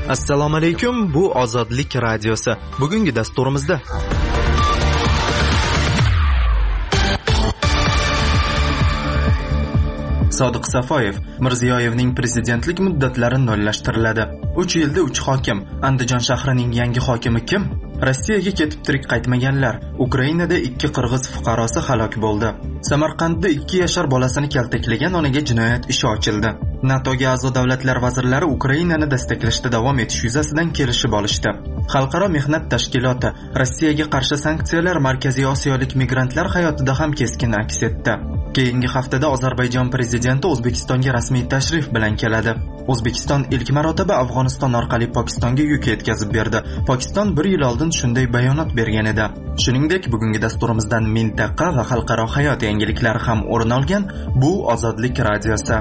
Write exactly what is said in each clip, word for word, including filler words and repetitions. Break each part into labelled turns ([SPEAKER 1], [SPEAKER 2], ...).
[SPEAKER 1] Assalomu alaykum, bu Ozodlik radiosi. Bugungi dasturimizda Sodiq Safoyev Mirziyoyevning prezidentlik muddatlari nollashtiriladi. uch yilda uch hokim. Andijon shahrining yangi hokimi kim? Rossiyaga ketib tirik qaytmaganlar. Ukrainada ikki qirg'iz fuqarosi halok bo'ldi. Samarqandda ikki yashar bolasini kaltaklagan onaga jinoyat ishi ochildi. NATOga a'zo davlatlar vazirlari Ukrainani destaklashda davom etish yuzasidan kelishib olishdi. Xalqaro mehnat tashkiloti Rossiyaga qarshi sanksiyalar Markaziy Osiyolik migrantlar hayotida ham keskin aks etdi. Keyingi haftada Ozarbayjon prezidenti O'zbekistonga rasmiy tashrif bilan keladi. O'zbekiston ilk marotaba Afg'oniston orqali Pokistonga yuk yetkazib berdi. Pokiston bir yil oldin shunday bayonot bergan edi. Shuningdek, bugungi dasturimizdan mintaqa va xalqaro hayot yangiliklari ham o'rin olgan. Bu Ozodlik radiosi.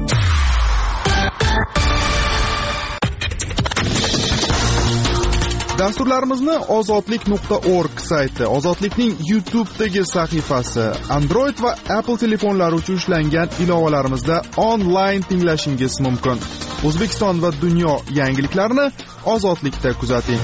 [SPEAKER 2] Dasturlarimizni ozodlik nuqta org sayti, Ozodlikning YouTube'dagi sahifasi, Android va Apple telefonlari uchun ishlangan ilovalarimizda onlayn tinglashingiz mumkin. O'zbekiston va dunyo yangiliklarini Ozodlikda kuzating.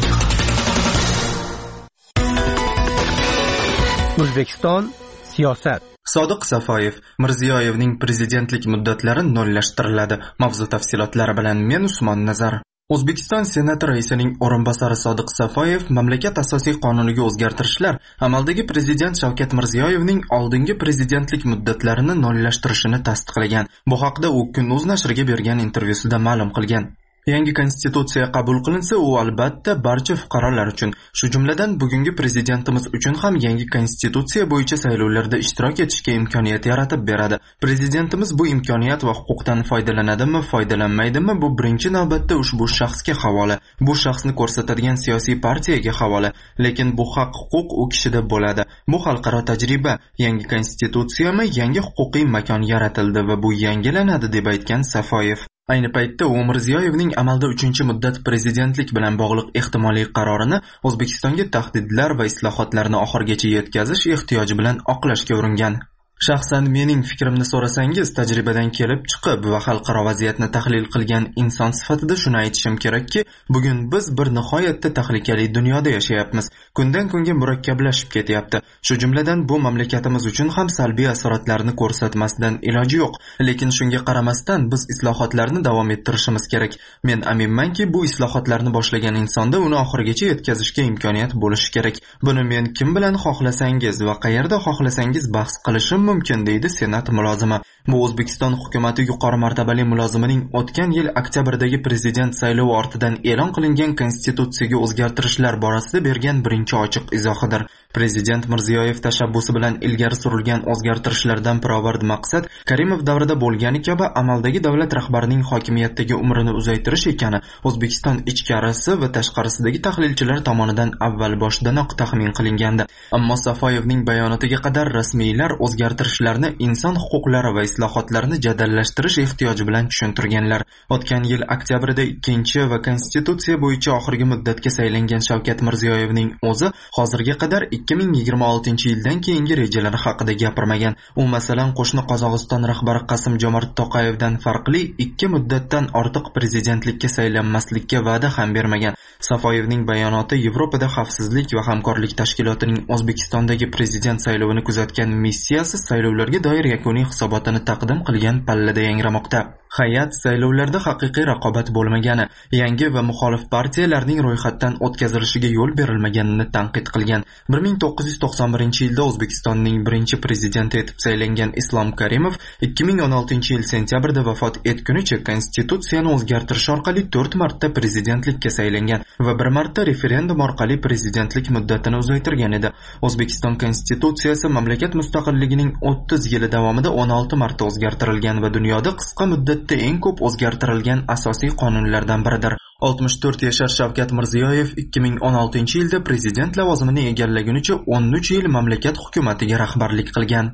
[SPEAKER 3] O'zbekiston siyosat.
[SPEAKER 1] Sodiq Safoyev Mirziyoyevning prezidentlik muddatlari nollashtiriladi. Mavzu tafsilotlari bilan men Usmon Nazar. O'zbekiston Senati raisining o'rinbosari Sodiq Safoyev mamlakat asosiy qonuniga o'zgartirishlar amaldagi prezident Shavkat Mirziyoyevning oldingi prezidentlik muddatlarini nollashtirishini tasdiqlagan. Bu haqda u Kun.uz nashriga bergan intervyusida ma'lum qilgan. Yangi konstitutsiya qabul qilinsa, u albatta barcha fuqarolar uchun, shu jumladan bugungi prezidentimiz uchun ham yangi konstitutsiya bo'yicha saylovlarda ishtirok etishga imkoniyat yaratib beradi. Prezidentimiz bu imkoniyat va huquqdan foydalanadimi, foydalanmaydimi, bu birinchi navbatda ushbu shaxsga havola. Bu shaxsni ko'rsatadigan siyosiy partiyaga havola. Lekin bu haq-huquq u kishida bo'ladi. Bu xalqaro tajriba. Yangi konstitutsiyami, yangi huquqiy makon yaratildi va bu yangilanadi deb aytgan Safoyev. Ayni paytda u Mirziyoyevning amalda uchinchi muddat prezidentlik bilan bog'liq ehtimoliy qarorini O'zbekistonga tahdidlar va islohotlarni oxirigacha yetkazish ehtiyoji bilan oqlashga uringan. Shaxsan mening fikrimni so'rasangiz, tajribadan kelib chiqib va xalqaro vaziyatni tahlil qilgan inson sifatida shuni aytishim kerakki, bugun biz bir nihoyatda tahlikali dunyoda yashayapmiz. Kundan kunga murakkablashib ketyapti. Shu jumladan bu mamlakatimiz uchun ham salbiy asoratlarni ko'rsatmasdan iloji yo'q. Lekin shunga qaramasdan biz islohotlarni davom ettirishimiz kerak. Men aminmanki, bu islohotlarni boshlagan insonda uni oxirigacha yetkazishga imkoniyat bo'lishi kerak. Buni men kim bilan xohlasangiz va qayerda xohlasangiz bahs qilishim mumkin, deydi Senat mulozimi. Bu O'zbekiston hukuumati yuqori martabali mulozimining o'tgan yil oktyabrdagi prezident saylovi ortidan e'lon qilingan konstitutsiyaga o'zgartirishlar borasida bergan birinchi ochiq izohidir. Prezident Mirziyoyev tashabbusi bilan ilgari surilgan o'zgartirishlardan pirovard maqsad Karimov davrida bo'lgani kabi amaldagi davlat rahbarining hokimiyatdagi umrini uzaytirish ekani O'zbekiston ichkarisi va tashqarisidagi tahlilchilar tomonidan avval boshdanoq taxmin qilingandi. Ammo Safoyevning bayonotiga qadar rasmiylar o'zgartirishlarni inson huquqlari va islohotlarni jadallashtirish ehtiyoji bilan tushuntirganlar. O'tgan yil oktyabrda ikkinchi va konstitutsiya bo'yicha oxirgi muddatga saylangan Shavkat Mirziyoyevning o'zi hozirga qadar ikki ming yigirma oltinchi yildan keyingi rejalari haqida gapirmagan. U masalan qo'shni Qozog'iston rahbari Qasim-Jomart To'qayevdan farqli ikki muddatdan ortiq prezidentlikka saylanmaslikka va'da ham bermagan. Safoyevning bayonoti Yevropada xavfsizlik va hamkorlik tashkilotining O'zbekistondagi prezident saylovini kuzatgan missiyasi saylovlarga doir yakuniy hisobotini taqdim qilgan pallada yangramoqda. Hay'at saylovlarda haqiqiy raqobat bo'lmagani, yangi va muxolif partiyalarning ro'yxatdan o'tkazilishiga yo'l berilmaganini tanqid qilgan. bir ming to'qqiz yuz to'qson birinchi yilda O'zbekistonning birinchi prezidenti etib saylangan Islom Karimov ikki ming o'n oltinchi yil sentyabrda vafot etgunicha konstitutsiyani o'zgartirish orqali to'rt marta prezidentlikka saylangan va bir marta referendum orqali prezidentlik muddatini uzaytirgan edi. O'zbekiston konstitutsiyasi mamlakat mustaqilligining o'ttiz yili davomida o'n olti marta o'zgartirilgan va dunyoda qisqa muddat eng ko'p o'zgartirilgan asosiy qonunlardan biridir. oltmish to'rt yashar Shavkat Mirziyoyev ikki ming o'n oltinchi yilda prezident lavozimini egallagunicha o'n uch yil mamlakat hukumatiga rahbarlik qilgan.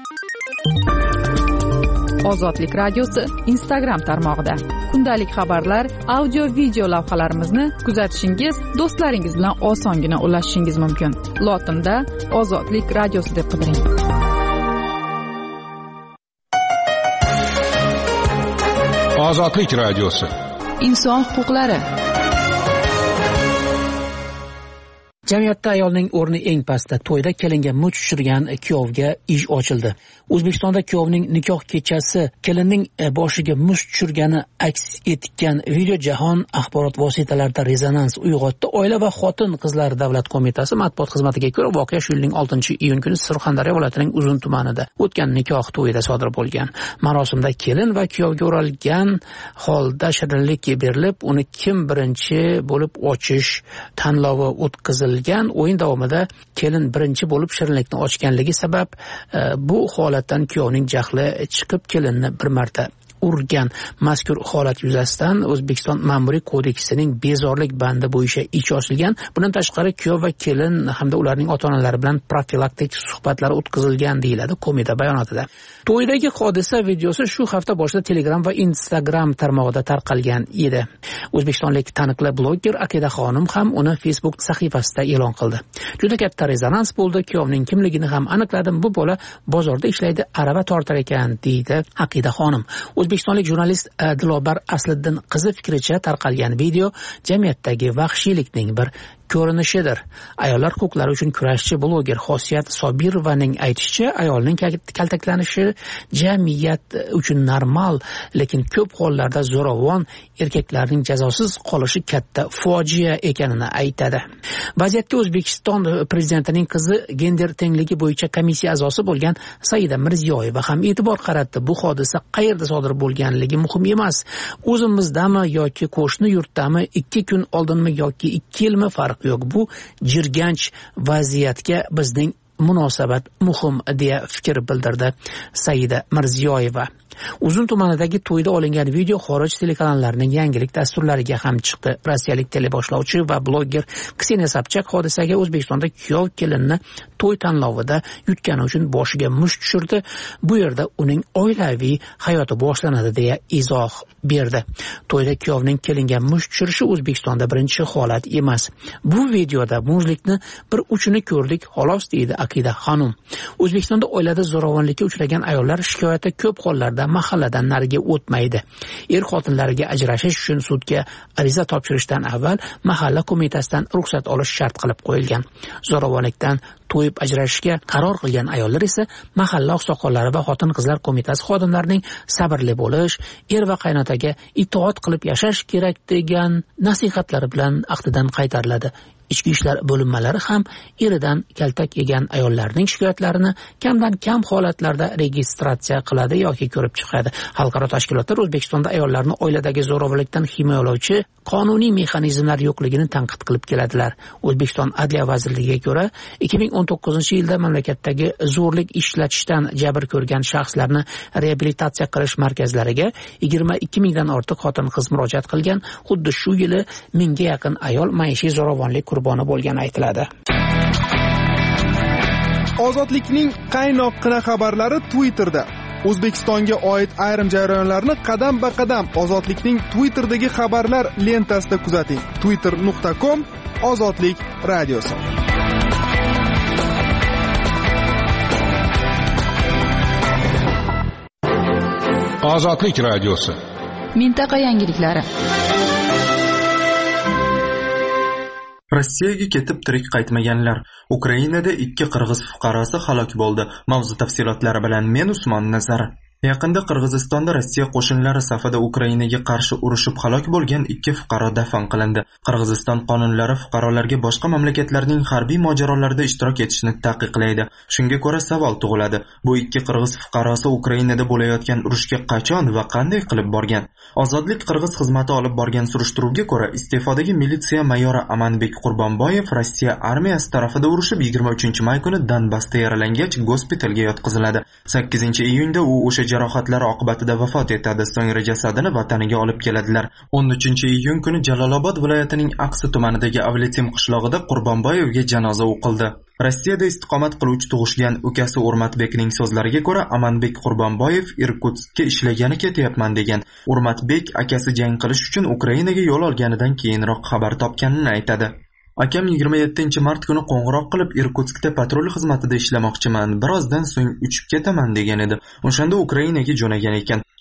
[SPEAKER 4] Ozodlik radiosi Instagram tarmog'ida kundalik xabarlar, audio video lavhalarimizni kuzatishingiz, do'stlaringiz bilan osongina ulashishingiz mumkin. Lotinda Ozodlik radiosi deb qidiring.
[SPEAKER 5] Ozodlik radiosi.
[SPEAKER 4] Inson huquqlari,
[SPEAKER 5] Jamiyatda ayolning o'rni eng pastda. To'yda kelinga much tushirgan kuyovga ish ochildi. O'zbekistonda kuyovning nikoh kechasi kelinning boshiga mush tushirgani aks etgan video jahon axborot vositalarida rezonans uyg'otdi. Oila va xotin qizlar davlat qo'mitasi matbuot xizmatiga ko'ra, voqea shu yilning oltinchi iyun kuni Surxondaryo viloyatining Uzun tumanida o'tgan nikoh to'yida sodir bo'lgan. Marosimda kelin va kuyovga o'ralgan holda shirinlik berilib, uni kim birinchi bo'lib ochish tanlovi o'tkazilgan. O'yin davomida kelin birinchi bo'lib shirinlikni ochganligi sabab e, bu holatdan kuyovning jahli chiqib kelinni bir marta urgan. Mazkur holat yuzasidan O'zbekiston Ma'muriy kodeksining bezorlik bandi bo'yicha ish ochilgan. Bundan tashqari kuyov va kelin hamda ularning ota-onalari bilan profilaktik suhbatlar o'tkazilgan deyiladi qo'mita bayonotida. To'ydagi hodisa videosi shu hafta boshida Telegram va Instagram tarmog'ida tarqalgan edi. O'zbekistonlik taniqli bloger Aqida Xonim ham uni Facebook sahifasida e'lon qildi. Juda katta rezonans bo'ldi. Kuyovning kimligini ham aniqladim. Bu bola bozorda ishlaydi, arava tortar ekan, deydi Aqida Xonim. O'zbekistonlik jurnalist Dilobar Asliddin qizi fikricha tarqalgan video jamiyatdagi vahshiylikning bir ko'rinishidir. Ayollar huquqlari uchun kurashchi bloger Xosiyat Sobirovaning aytishicha, ayolning kaltaklanishi jamiyat uchun normal, lekin ko'p hollarda zo'ravon erkaklarning jazosiz qolishi katta fojia ekanini aytadi. Vaziyatga O'zbekiston prezidentining qizi gender tengligi bo'yicha komissiya a'zosi bo'lgan Saida Mirziyoyeva ham e'tibor qaratdi. Bu hodisa qayerda sodir bo'lganligi muhim emas. O'zimizdami yoki qo'shni yurtdami, ikki kun oldinmi yoki ikki yilmi farq yo'q. Bu jirganch vaziyatga bizning munosabat muhim, deya fikr bildirdi Saida Mirziyoyeva. Uzun tumanidagi to'yda olingan video xorij telekanallarining yangilik dasturlariga ham chiqdi. Rossiyalik teleboshlovchi va bloger Kseniya Sobchak hodisaga O'zbekistonda kuyov kelinni to'y tanlovida yutgani uchun boshiga mush tushirdi. Bu yerda uning oilaviy hayoti boshlanadi, deya izoh berdi. To'yda kuyovning kelinga mush tushirishi O'zbekistonda birinchi holat emas. Bu videoda muzlikni bir uchini ko'rdik, xolos, deydi Aqida Xonim. O'zbekistonda oilada zo'ravonlikka uchragan ayollar shikoyati ko'p hollarda mahalladan nariga o'tmaydi. Er xotinlariga ajrashish uchun sudga ariza topshirishdan avval mahalla qo'mitasidan ruxsat olish shart qilib qo'yilgan. Zo'ravonlikdan to'yib ajrashishga qaror qilgan ayollar esa mahalla oqsoqollari va xotin-qizlar qo'mitasi xodimlarining sabrli bo'lish, er va qaynotaga itoat qilib yashash kerak degan nasihatlari bilan ahdidan qaytariladi. Ichki ishlar bo'linmalari ham eridan kaltak yegan ayollarning shikoyatlarini kamdan kam holatlarda registratsiya qiladi yoki ko'rib chiqadi. Xalqaro tashkilotlar O'zbekistonda ayollarni oiladagi zo'ravonlikdan himoyalovchi qonuniy mexanizmlar yo'qligini tanqid qilib keladilar. O'zbekiston Adliya vazirligiga ko'ra, ikki ming o'n to'qqizinchi yilda mamlakatdagi zo'rlik ishlatishdan jabr ko'rgan shaxslarni reabilitatsiya qilish markazlariga yigirma ikki mingdan ortiq xotin-qiz murojaat qilgan. Xuddi shu yili mingga yaqin ayol maishiy zo'ravonlik qurboni bo'lgani aytiladi.
[SPEAKER 2] Ozodlikning qaynoqqina xabarlari Twitterda. O'zbekistonga oid ayrim jarayonlarni qadam-ba-qadam Ozodlikning Twitterdagi xabarlar lentasida kuzating. twitter nuqta com Ozodlik radiosi.
[SPEAKER 6] Ozodlik radiosi.
[SPEAKER 4] Mintaqa yangiliklari.
[SPEAKER 1] Rossiyaga ketib tirik qaytmaganlar. Ukrainada ikki qirg'iz fuqarosi halok bo'ldi. Mavzu tafsilotlari bilan men Usmon Nazar. Yaqinda Qirg'izistonda Rossiya qo'shinlari safida Ukrainaga qarshi urushib halok bo'lgan ikki fuqaro dafn qilindi. Qirg'iziston qonunlari fuqarolarga boshqa mamlakatlarning harbiy mojarolarida ishtirok etishni taqiqlaydi. Shunga ko'ra savol tug'iladi. Bu ikki qirg'iz fuqarosi Ukrainada bo'layotgan urushga qachon va qanday qilib borgan? Ozodlik Qirg'iz xizmati olib borgan surishtiruvga ko'ra, iste'fodagi militsiya mayori Amanbek Qurbonboyev Rossiya armiyasi tarafida urushib yigirma uchinchi may kuni Donbassda yaralangach gospitalga yotqiziladi. sakkizinchi iyunda u o'sha jarohatlari oqibatida vafot etadi. So'ngra jasadini vataniga olib keladilar. o'n uchinchi iyun kuni Jalolobod viloyatining Aqsi tumanidagi Avletim qishlog'ida Qurbonboyevga janoza o'qildi. Rossiyada istiqomat qiluvchi tug'ishgan ukasi Urmatbekning so'zlariga ko'ra, Amanbek Qurbonboyev Irkutskka ishlagani ketyapman degan. Urmatbek akasi jang qilish uchun Ukrainaga yo'l olganidan keyinroq xabar topganini aytadi. Akam yigirma yettinchi mart kuni qo'ng'iroq qilib Irkutskda patrul xizmatida ishlamoqchiman, birozdan so'ng uchib ketaman degan edi. O'shanda Ukrainaga jo'nagan ekan.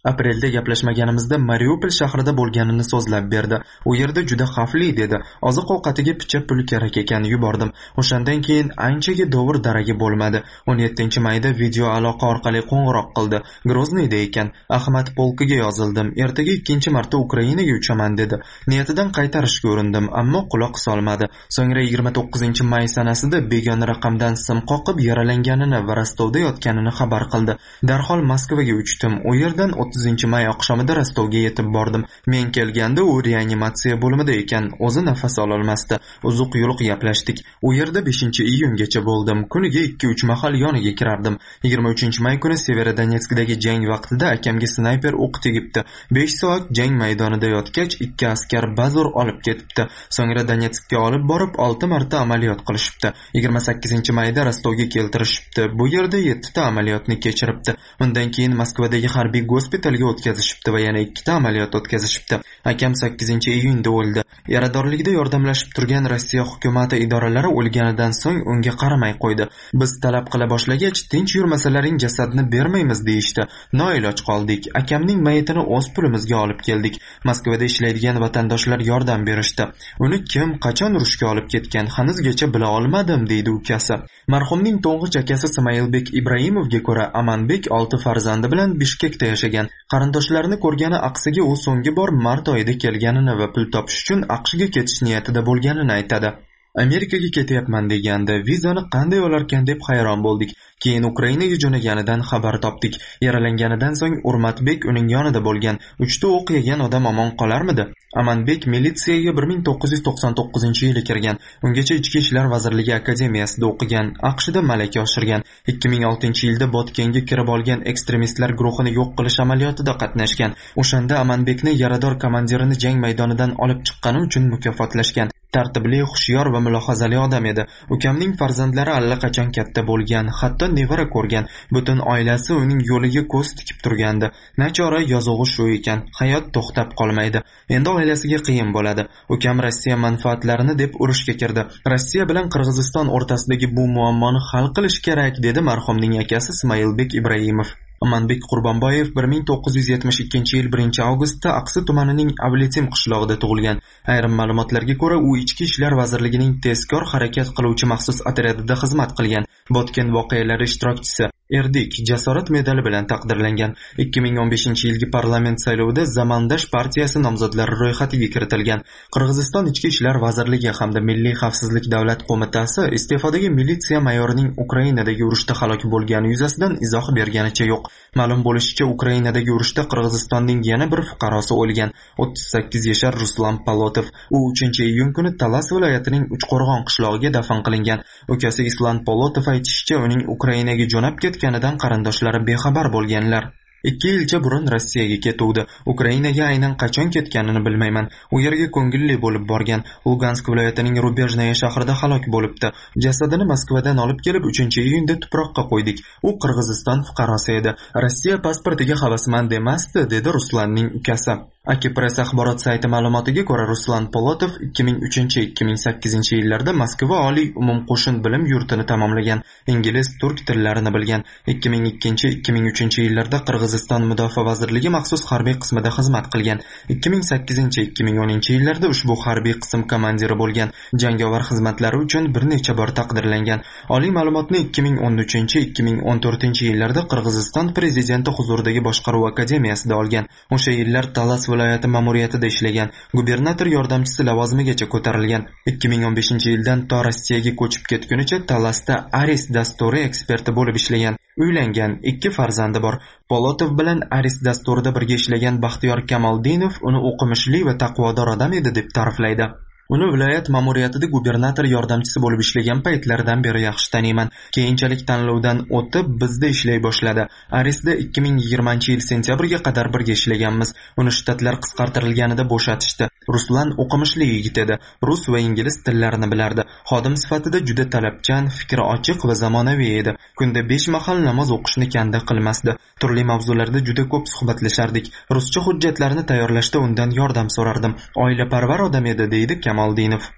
[SPEAKER 1] Aprelda gaplashmaganimizda Mariupol shahrida bo'lganini so'zlab berdi. U yerda juda xavfli dedi. Oziq-ovqatiga picha pul kerak ekan, yubordim. O'shandan keyin anchaga dovur daragi bo'lmadi. o'n yettinchi mayda video aloqa orqali qo'ng'iroq qildi. Grozniyda ekan. Ahmad polkiga yozildim. Ertaga ikkinchi marta Ukrainaga uchaman dedi. Niyatidan qaytarishga urindim, ammo quloq solmadi. So'ngra yigirma to'qqizinchi may sanasida begona raqamdan sim qoqib yaralanganini va Rostovda yotganini xabar qildi. Darhol Moskvaga uchdim. U yerdan o'ttizinchi may oqshomida Rostovga yetib bordim. Men kelganda u reanimatsiya bo'limida ekan, o'zi nafas ola olmasdi. Uzuq yuluq gaplashdik. U yerda beshinchi iyungacha bo'ldim. Kuniga ikki uch mahal yoniga kirardim. yigirma uchinchi may kuni Severodonetskdagi jang vaqtida akamga snayper o'q tegibdi. besh soat jang maydonida yotgach, ikki askar bazur olib ketibdi. So'ngra Donetskka olib borib olti marta amaliyot qilishibdi. yigirma sakkizinchi mayda Rostovga keltirishibdi. Bu yerda yetti ta amaliyotni kechiribdi. Undan keyin Moskvadagi harbiy gospitalga o'tkazishibdi va yana ikkita amaliyot o'tkazishibdi. Akam sakkizinchi iyunda o'ldi. Yaradorlikda yordamlashib turgan Rossiya hukumati idoralari o'lganidan so'ng unga qaramay qo'ydi. Biz talab qila boshlagach, tinch yurmasalaring jasadni bermaymiz deyishdi. Noiloj qoldik. Akamning mayitini o'z pulimizga olib keldik. Moskvada ishlaydigan vatandoshlar yordam berishdi. Uni kim, qachon urushga olib ketgan hanuzgacha bila olmadim, deydi ukasi. Marhumning to'ng'ich akasi Ismoilbek Ibrahimovga ko'ra, Amanbek olti farzandi bilan Bishkekda yashagan. Qarindoshlarini ko'rgani aqsiga u so'nggi bor mart oyida kelganini va pul topish uchun AQShga ketish niyatida bo'lganini aytadi. Amerikaga ketyapman deganda vizani qanday olarkan deb hayron bo'ldik. Keyin Ukrainaga jo'naganidan xabar topdik. Yaralanganidan so'ng Urmatbek uning yonida bo'lgan. uchta o'q yegan odam omon qolarmidi? Amanbek militsiyaga bir ming to'qqiz yuz to'qson to'qqizinchi yili kirgan. Ungacha Ichki ishlar vazirligi akademiyasida o'qigan. AQShda malaka oshirgan. ikki ming oltinchi yilda Botkenga kirib olgan ekstremistlar guruhini yo'q qilish amaliyotida qatnashgan. O'shanda Amanbekni yarador komandirini jang maydonidan olib chiqqani uchun mukofotlashgan. Tartibli, xushyor va mulohazali odam edi. Ukamning farzandlari allaqachon katta bo'lgan, hatto nevara ko'rgan. Butun oilasi uning yo'liga ko'z tikib turgandi. Nachora yozug'i shu ekan, hayot to'xtab qolmaydi. Endi oilasiga qiyin bo'ladi. Ukam Rossiya manfaatlarini deb urushga kirdi. Rossiya bilan Qirg'iziston o'rtasidagi bu muammoni hal qilish kerak, dedi marhumning akasi Ismoilbek Ibrahimov. Amanbek Qurbonboyev bir ming to'qqiz yuz yetmish ikkinchi yil birinchi avgustda Aqsi tumanining Abletim qishlog'ida tug'ilgan. Ayrim ma'lumotlarga ko'ra, u Ichki ishlar vazirligining tezkor harakat qiluvchi maxsus otryadida xizmat qilgan. Botken voqealari ishtirokchisi. Erdik jasorat medali bilan taqdirlangan. ikki ming o'n beshinchi yilgi parlament saylovida Zamandash partiyasi nomzodlari ro'yxatiga kiritilgan. Qirg'iziston Ichki ishlar vazirligi hamda Milliy xavfsizlik davlat qo'mitasi iste'fodagi militsiya mayorining Ukrainadagi urushda halok bo'lgani yuzasidan izoh berganicha yo'q. Ma'lum bo'lishicha, Ukrainadagi urushda Qirg'izistonning yana bir fuqarosi o'lgan. o'ttiz sakkiz yashar Ruslan Polotov. U uchinchi iyun kuni Talas viloyatining Uchqo'rg'on qishlog'iga dafn qilingan. Ukasi Islan Polotov aytishicha, uning Ukrainaga jo'nab ketganidan qarindoshlari bexabar bo'lganlar. ikki yilcha burun Rossiyaga ketuvdi. Ukrainaga aynan qachon ketganini bilmayman. U yerga ko'ngilli bo'lib borgan. Lugansk viloyatining Rubejnaya shahrida halok bo'libdi. Jasadini Moskvadan olib kelib uchinchi iyunda tuproqqa qo'ydik. U Qirg'iziston fuqarosi edi. Rossiya pasportiga havasmand emasdi, dedi Ruslanning ukasi. Akipress axborot sayti ma'lumotiga ko'ra, Ruslan Polotov ikki ming uchinchi ikki ming sakkizinchi yillarda Moskva oliy umumqo'shin bilim yurtini tamomlagan. Ingliz, turk tillarini bilgan. ikki ming ikkinchi ikki ming uchinchi yillarda Qirg'iziston Mudofaa vazirligi maxsus harbiy qismida xizmat qilgan. ikki ming sakkizinchi ikki ming o'ninchi yillarda ushbu harbiy qism komandiri bo'lgan. Jangovar xizmatlari uchun bir necha bor taqdirlangan. Oliy ma'lumotni ikki ming o'n uchinchi ikki ming o'n to'rtinchi yillarda Qirg'iziston prezidenti huzuridagi boshqaruv akademiyasida olgan. O'sha yillar Talas viloyati ma'muriyatida ishlagan. Gubernator yordamchisi lavozimigacha ko'tarilgan. ikki ming o'n beshinchi yildan to Rossiyaga ko'chib ketgunicha Talasda Aris dasturi eksperti bo'lib ishlagan. Uylangan, ikki farzandi bor. Polotov bilan Aris dasturida birga ishlagan Baxtiyor Kamoldinov uni o'qimishli va taqvodor odam edi deb ta'riflaydi. Uni viloyat ma'muriyatida gubernator yordamchisi bo'lib ishlagan paytlaridan beri yaxshi taniyman. Keyinchalik tanlovdan o'tib bizda ishlay boshladi. Arisda ikki ming yigirmanchi yil sentyabrga qadar birga ishlaganmiz. Uni shtatlar qisqartirilganida bo'shatishdi. Ruslan o'qimishli yigit edi. Rus va ingliz tillarini bilardi. Xodim sifatida juda talabchan, fikri ochiq va zamonaviy edi. Kunda besh mahal namoz o'qishni kanda qilmasdi. Turli mavzularda juda ko'p suhbatlashardik. Ruscha hujjatlarni tayyorlashda undan yordam so'rardim. Oilaparvar odam edi, deydi Kamoldinov.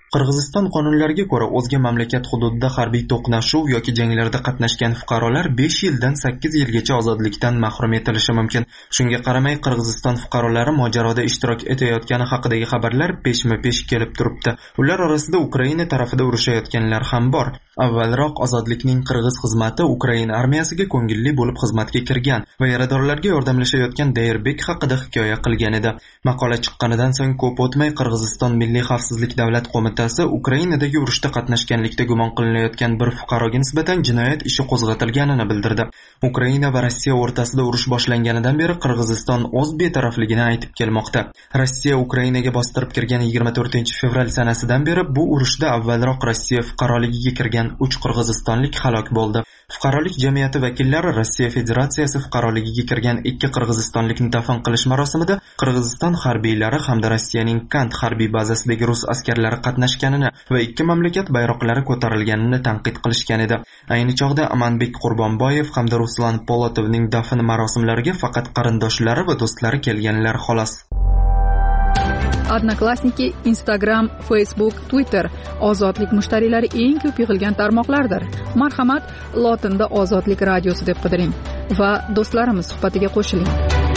[SPEAKER 1] Qirg'iziston qonunlariga ko'ra, o'zga mamlakat hududida harbiy to'qnashuv yoki janglarda qatnashgan fuqarolar besh yildan sakkiz yilgacha ozodlikdan mahrum etilishi mumkin. Shunga qaramay, Qirg'iziston fuqarolari mojaroda ishtirok etayotgani haqidagi xabarlar peshma-pesh kelib turibdi. Ular orasida Ukraina tarafida urushayotganlar ham bor. Avvalroq ozodlikning qirg'iz xizmati Ukraina armiyasiga ko'ngilli bo'lib xizmatga kirgan va yaradorlarga yordamlashayotgan Dayrbek haqida hikoya qilgan edi. Maqola chiqqanidan so'ng ko'p o'tmay Qirg'iziston Milliy xavfsizlik davlat qo'mitasi Ukrainadagi urushda qatnashganlikda gumon qilinayotgan bir fuqaroga nisbatan jinoyat ishi qo'zg'atilganini bildirdi. Ukraina va Rossiya o'rtasida urush boshlanganidan beri Qirg'iziston o'z betarafligini aytib kelmoqda. Rossiya Ukrainaga bostirib kirgan yigirma to'rtinchi fevral sanasidan beri bu urushda avvalroq Rossiya fuqaroligiga kirgan uch qirg'izistonlik halok bo'ldi. Fuqarolik jamiyati vakillari Rossiya Federatsiyasi fuqaroligiga kirgan ikki qirg'izistonlikni dafn qilish marosimida Qirg'iziston harbiylari hamda Rossiyaning Kant harbiy bazasidagi rus askarlari qatnashganini va ikki mamlakat bayroqlari ko'tarilganini tanqid qilishgan edi. Ayni chog'da Amanbek Qurbonboyev hamda Ruslan Polotovning dafn marosimlariga faqat qarindoshlari va do'stlari kelganlar xolos.
[SPEAKER 4] Odnoklassniki, Instagram, Facebook, Twitter ozodlik mushtariylari eng ko'p yig'ilgan tarmoqlardir. Marhamat, lotinda Ozodlik radiosi deb qidiring va do'stlarimiz suhbatiga qo'shiling.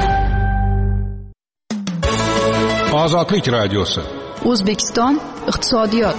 [SPEAKER 6] Ozodlik radiosi.
[SPEAKER 4] O'zbekiston iqtisodiyot.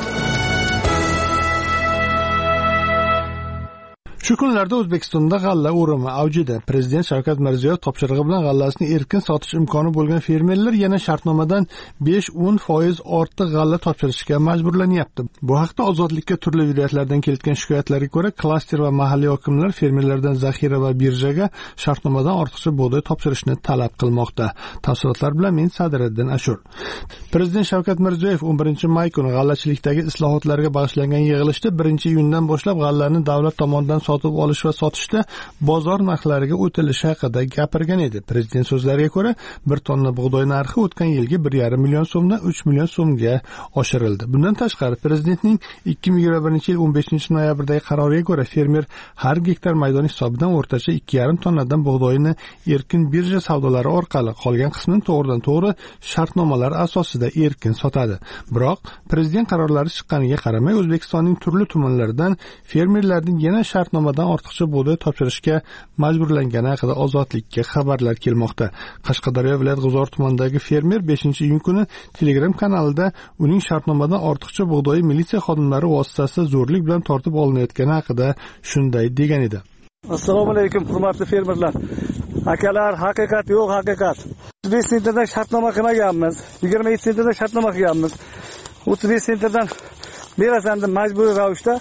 [SPEAKER 7] Shu kunlarda O'zbekistonda g'alla o'rimi avjida. Prezident Shavkat Mirziyoyev topshirig'i bilan g'allasini erkin sotish imkoni bo'lgan fermerlar yana shartnomadan besh o'n foiz ortiq g'alla topshirishga majburlanyapti. Bu haqda Ozodlikka turli viloyatlardan kelgan shikoyatlarga ko'ra, klaster va mahalliy hokimlar fermerlardan zaxira va birjaga shartnomadan ortiqcha bug'doy topshirishni talab qilmoqda. Tafsilotlar bilan men Sadiriddin Ashur. Prezident Shavkat Mirziyoyev o'n birinchi may kuni g'allachilikdagi islohotlarga bag'ishlangan yig'ilishda birinchi iyundan boshlab g'allani davlat tomonidan sotib olish va sotishda bozor narxlariga o'tilishi haqida gapirgan edi. Prezident so'zlariga ko'ra, bir tonna bug'doy narxi o'tgan yilgi bir yarim million so'mdan uch million so'mga oshirildi. Bundan tashqari, prezidentning ikki ming yigirma birinchi yil o'n beshinchi noyabrdagi qaroriga ko'ra, fermer har gektar maydon hisobidan o'rtacha ikki yarim tonnadan bug'doyni erkin birja savdolari orqali, qolgan qismini to'g'ridan to'g'ri shartnomalar asosida erkin sotadi. Biroq prezident qarorlari chiqqaniga qaramay, O'zbekistonning turli tumanlaridan fermerlarning yana shartnoma ortiqcha bug'doy topshirishga majburlangani haqida Ozodlikka xabarlar kelmoqda. Qashqadaryo viloyat G'uzor tumanidagi fermer beshinchi iyun kuni Telegram kanalida uning shartnomadan ortiqcha bug'doyi militsiya xodimlari vositasida zo'rlik bilan tortib olinayotgani haqida shunday degan edi.
[SPEAKER 8] Assalomu alaykum, hurmatli fermerlar. Akalar, haqiqat yo'q, haqiqat. o'ttiz besh sentrdan shartnoma qilmaganmiz. yigirma yetti sentrdan shartnoma qilganmiz. o'ttiz besh sentrdan berasan deb majburiy ravishda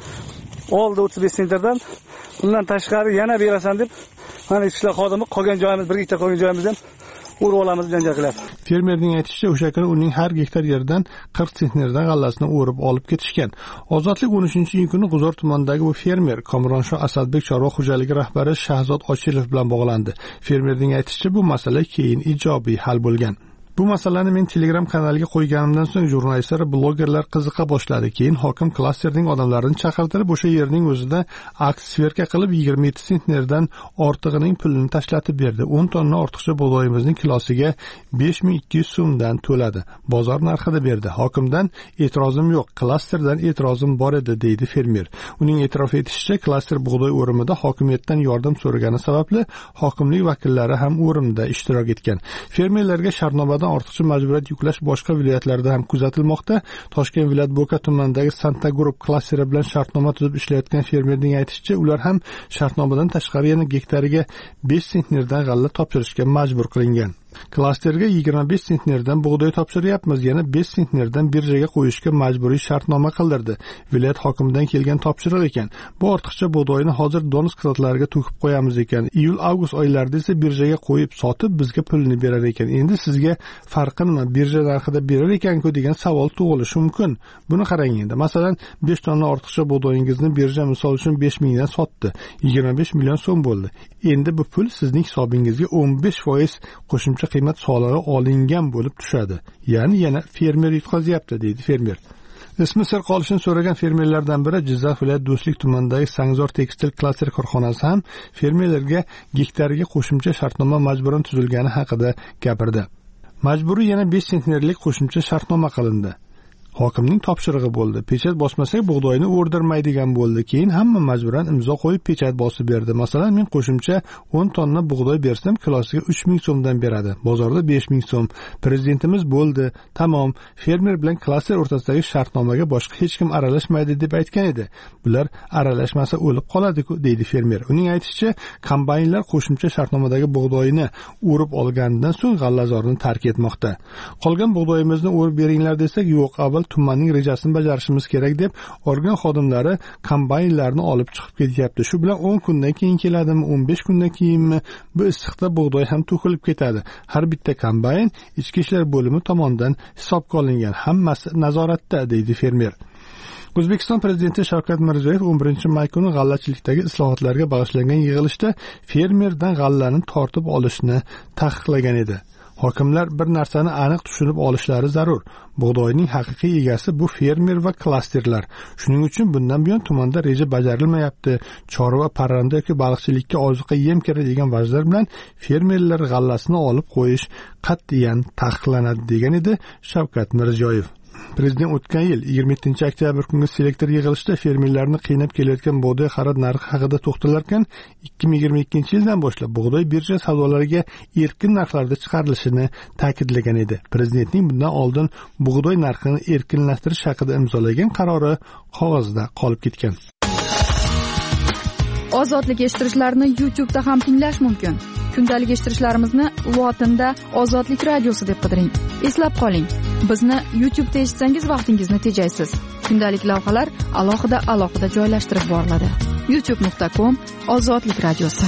[SPEAKER 8] oldi o'ttiz besh sentrdan. Undan tashqari yana berasan deb mana ishlar xodimi qolgan joyimiz, bir gektar qolgan joyimiz ham urib olamiz janjal qilyapti.
[SPEAKER 7] Fermerning aytishicha, o'sha kuni uning har gektar yerdan qirq sentnerdan g'allasini o'rib olib ketishgan. Ozodlik o'n uchinchi iyun kuni G'uzor tumanidagi bu fermer Komronsho Asadbek chorva xo'jaligi rahbari Shahzod Ochilov bilan bog'landi. Fermerning aytishicha, bu masala keyin ijobiy hal bo'lgan. Bu masalani men Telegram kanaliga qo'yganimdan so'ng jurnalistlar, blogerlar qiziqa boshladi. Keyin hokim klasterning odamlarini chaqirtirib, o'sha yerning o'zida aks sverka qilib yigirma yetti sentnerdan ortig'ining pulini tashlatib berdi. o'n tonna ortiqcha bug'doyimizning kilosiga besh ming ikki yuz so'mdan to'ladi. Bozor narxida berdi. Hokimdan e'tirozim yo'q, klasterdan e'tirozim bor edi, deydi fermer. Uning e'tirof etishicha, klaster bug'doy o'rimida hokimiyatdan yordam so'ragani sababli hokimlik vakillari ham o'rimda ishtirok etgan. Fermerlarga shartnomadan ortiqcha majburiyat yuklash boshqa viloyatlarda ham kuzatilmoqda. Toshkent viloyat Bo'ka tumanidagi Santa Group klasteri bilan shartnoma tuzib ishlayotgan fermerning aytishicha, ular ham shartnomadan tashqari yana gektariga besh sentnerdan g'alla topshirishga majbur qilingan. Klasterga yigirma besh sentnerdan bug'doy topshiryapmiz, yana besh sentnerdan birjaga qo'yishga majburiy shartnoma qildirdi. Viloyat hokimidan kelgan topshiriq ekan. Bu ortiqcha bug'doyni hozir donus qilotlariga to'kib qo'yamiz ekan. Iyul-avgust oylarida esa birjaga qo'yib sotib bizga pulni berar ekan. Endi sizga farqi nima? Birja narxida berar ekan-ku degan savol tug'ilishi mumkin. Buni qarang endi. Masalan, besh tonna ortiqcha bug'doyingizni birja misol uchun besh mingdan sotdi. yigirma besh million so'm bo'ldi. Endi bu pul sizning hisobingizga o'n besh foiz qo'shimcha qiymat solig'i olingan bo'lib tushadi. Ya'ni yana fermer yutqazyapti, deydi fermer. Ismi sir qolishini so'ragan fermerlardan biri Jizzax viloyat Do'stlik tumanidagi Sangzor tekstil klaster korxonasi ham fermerlarga gektariga qo'shimcha shartnoma majburan tuzilgani haqida gapirdi. Majburiy yana besh sentnerlik qo'shimcha shartnoma qilindi. Hokimning topshirig'i bo'ldi. Pechat bosmasak bug'doyni o'rdirmaydigan bo'ldi. Keyin hamma majburan imzo qo'yib pechat bosib berdi. Masalan, men qo'shimcha o'n tonna bug'doy bersam, kilosiga uch ming so'mdan beradi. Bozorda besh ming so'm. Prezidentimiz bo'ldi. Tamom. Fermer bilan klaster o'rtasidagi shartnomaga boshqa hech kim aralashmaydi deb aytgan edi. Bular aralashmasa o'lib qoladi-ku, deydi fermer. Uning aytishicha, kombaynlar qo'shimcha shartnomadagi bug'doyni o'rib olgandan so'ng g'allazorni tark etmoqda. Qolgan bug'doyimizni o'rib beringlar desak, yo'q, avval tumanning rejasini bajarishimiz kerak deb organ xodimlari kombaynlarni olib chiqib ketyapti. Shu bilan o'n kundan keyin keladimi, o'n besh kundan keyinmi bu issiqda bug'doy ham to'kilib ketadi. Har bitta kombayn ichki ishlar bo'limi tomonidan hisobga olingan, hammasi nazoratda, deydi fermer. O'zbekiston prezidenti Shavkat Mirziyoyev o'n birinchi may kuni g'allachilikdagi islohotlarga bag'ishlangan yig'ilishda fermerdan g'allani tortib olishni taqiqlagan edi. Hokimlar bir narsani aniq tushunib olishlari zarur. Bug'doyning haqiqiy egasi bu fermer va klasterlar. Shuning uchun bundan buyon tumanda reja bajarilmayapti. Chorva, parranda yoki baliqchilikka ozuqa yem kerak degan vajlar bilan fermerlar g'allasini olib qo'yish qat'iyan taqiqlanadi, degan edi Shavkat Mirziyoyev. Prezident o'tgan yil yigirma yettinchi oktyabr kungi selektor yig'ilishida fermerlarni qiynab kelayotgan bug'doy xarid narxi haqida to'xtalarkan, ikki ming yigirma ikkinchi yildan boshlab bug'doy birja savdolariga erkin narxlarda chiqarilishini ta'kidlagan edi. Prezidentning bundan oldin bug'doy narxini erkinlashtirish haqida imzolagan qarori qog'ozda qolib ketgan.
[SPEAKER 4] Ozodlik eshittirishlarni YouTube da ham tinglash mumkin. Kundalik eshittirishlarimizni lotinda Ozodlik radiosi deb qidiring. Eslab qoling, bizni YouTube da eshitsangiz vaqtingizni tejaysiz. Kundalik lavhalar alohida alohida joylashtirib boriladi. youtube nuqta com Ozodlik radiosi.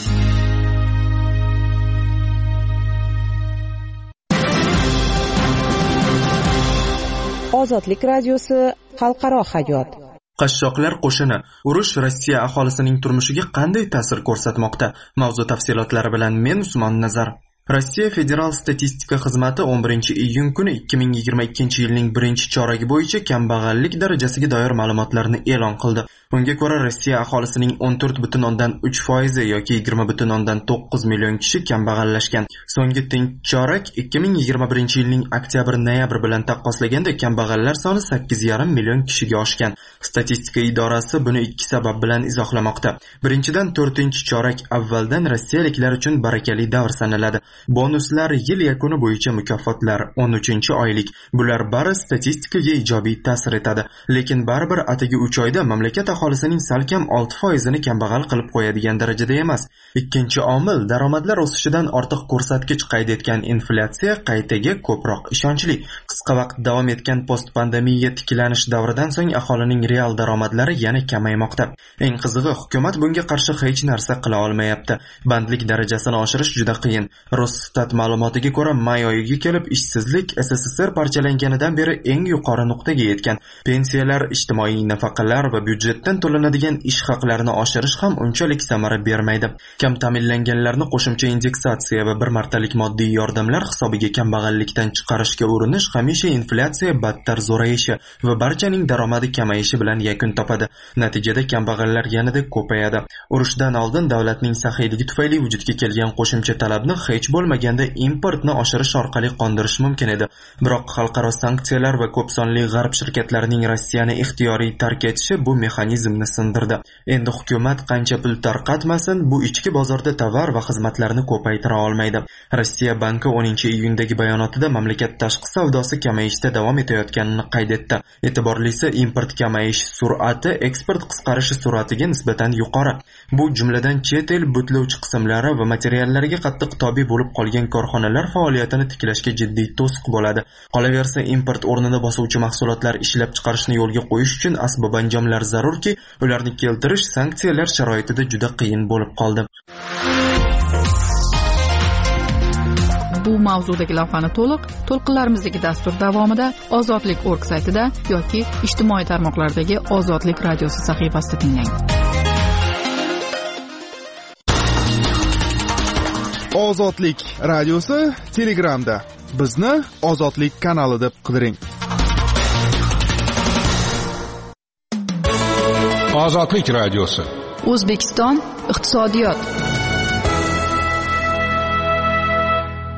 [SPEAKER 9] Ozodlik radiosi xalqaro hayot.
[SPEAKER 1] Qashshoqlar qo'shini urush Rossiya aholisining turmushiga qanday ta'sir ko'rsatmoqda? Mavzu tafsilotlari bilan men Usmon Nazar. Rossiya Federal statistika xizmati o'n birinchi iyun kuni ikki ming yigirma ikkinchi yilning birinchi choragi bo'yicha kambag'allik darajasiga doir ma'lumotlarni e'lon qildi. Bunga ko'ra, Rossiya aholisining o'n to'rt butun o'ndan uch foizi yoki yigirma butun o'ndan to'qqiz million kishi kambag'allashgan. So'nggi teng chorak ikki ming yigirma birinchi yilning oktyabr-noyabr bilan taqqoslaganda kambag'allar soni sakkiz yarim million kishiga oshgan. Statistika idorasi buni ikki sabab bilan izohlamoqda. Birinchidan, to'rtinchi chorak avvaldan rossiyaliklar uchun barakali davr sanaladi. Bonuslar, yil yakuni bo'yicha mukofotlar, o'n uchinchi oylik. Bular bari statistikaga ijobiy ta'sir etadi. Lekin baribir atigi uch oyda mamlakat aholisining salkam olti foizini kambag'al qilib qo'yadigan darajada emas. Ikkinchi omil, daromadlar o'sishidan ortiq ko'rsatkich qayd etgan inflyatsiya qaytaga ko'proq ishonchli. Qisqa vaqt davom etgan post-pandemiya tiklanish davridan so'ng aholining real daromadlari yana kamaymoqda. Eng qizig'i, hukumat bunga qarshi hech narsa qila olmayapti. Bandlik darajasini oshirish juda qiyin. Rosstat ma'lumotiga ko'ra, may oyiga kelib ishsizlik S S S R parchalanganidan beri eng yuqori nuqtaga yetgan. Pensiyalar, ijtimoiy nafaqalar va byudjetdan to'lanadigan ish haqlarini oshirish ham unchalik samara bermaydi. Kam ta'minlanganlarni qo'shimcha indeksatsiya va bir martalik moddiy yordamlar hisobiga kambag'allikdan chiqarishga urinish hamisha inflyatsiya battar zo'rayishi va barchaning daromadi kamayishi bilan yakun topadi. Natijada kambag'allar yanada ko'payadi. Urushdan oldin davlatning saxiyligi tufayli vujudga kelgan qo'shimcha talabni hech bo'lmaganda importni oshirish orqali qondirish mumkin edi. Biroq xalqaro sanksiyalar va ko'p sonli g'arb shirkatlarining Rossiyani ixtiyoriy tark etishi bu mexanizmni sindirdi. Endi hukumat qancha pul tarqatmasin, bu ichki bozorda tovar va xizmatlarni ko'paytira olmaydi. Rossiya banki o'ninchi iyundagi bayonotida mamlakat tashqi savdosi kamayishda davom etayotganini qayd etdi. E'tiborlisi, import kamayish sur'ati eksport qisqarishi sur'atiga nisbatan yuqori. Bu jumladan chet el butlovchi qismlari va materiallarga qattiq tobe bo'lib qolgan korxonalar faoliyatini tiklashga jiddiy to'siq bo'ladi. Qolaversa, import o'rnini bosuvchi mahsulotlar ishlab chiqarishni yo'lga qo'yish uchun asbob-anjomlar zarurki, ularni keltirish sanksiyalar sharoitida juda qiyin bo'lib qoldi.
[SPEAKER 4] Bu mavzudagi lavhani to'liq to'lqinlarimizdagi dastur davomida ozodlik nokta org saytida yoki ijtimoiy tarmoqlardagi Ozodlik radiosi sahifasida tinglang.
[SPEAKER 2] Ozodlik radiosi Telegramda. Bizni Ozodlik kanali deb qidiring.
[SPEAKER 6] Ozodlik radiosi.
[SPEAKER 4] O'zbekiston iqtisodiyot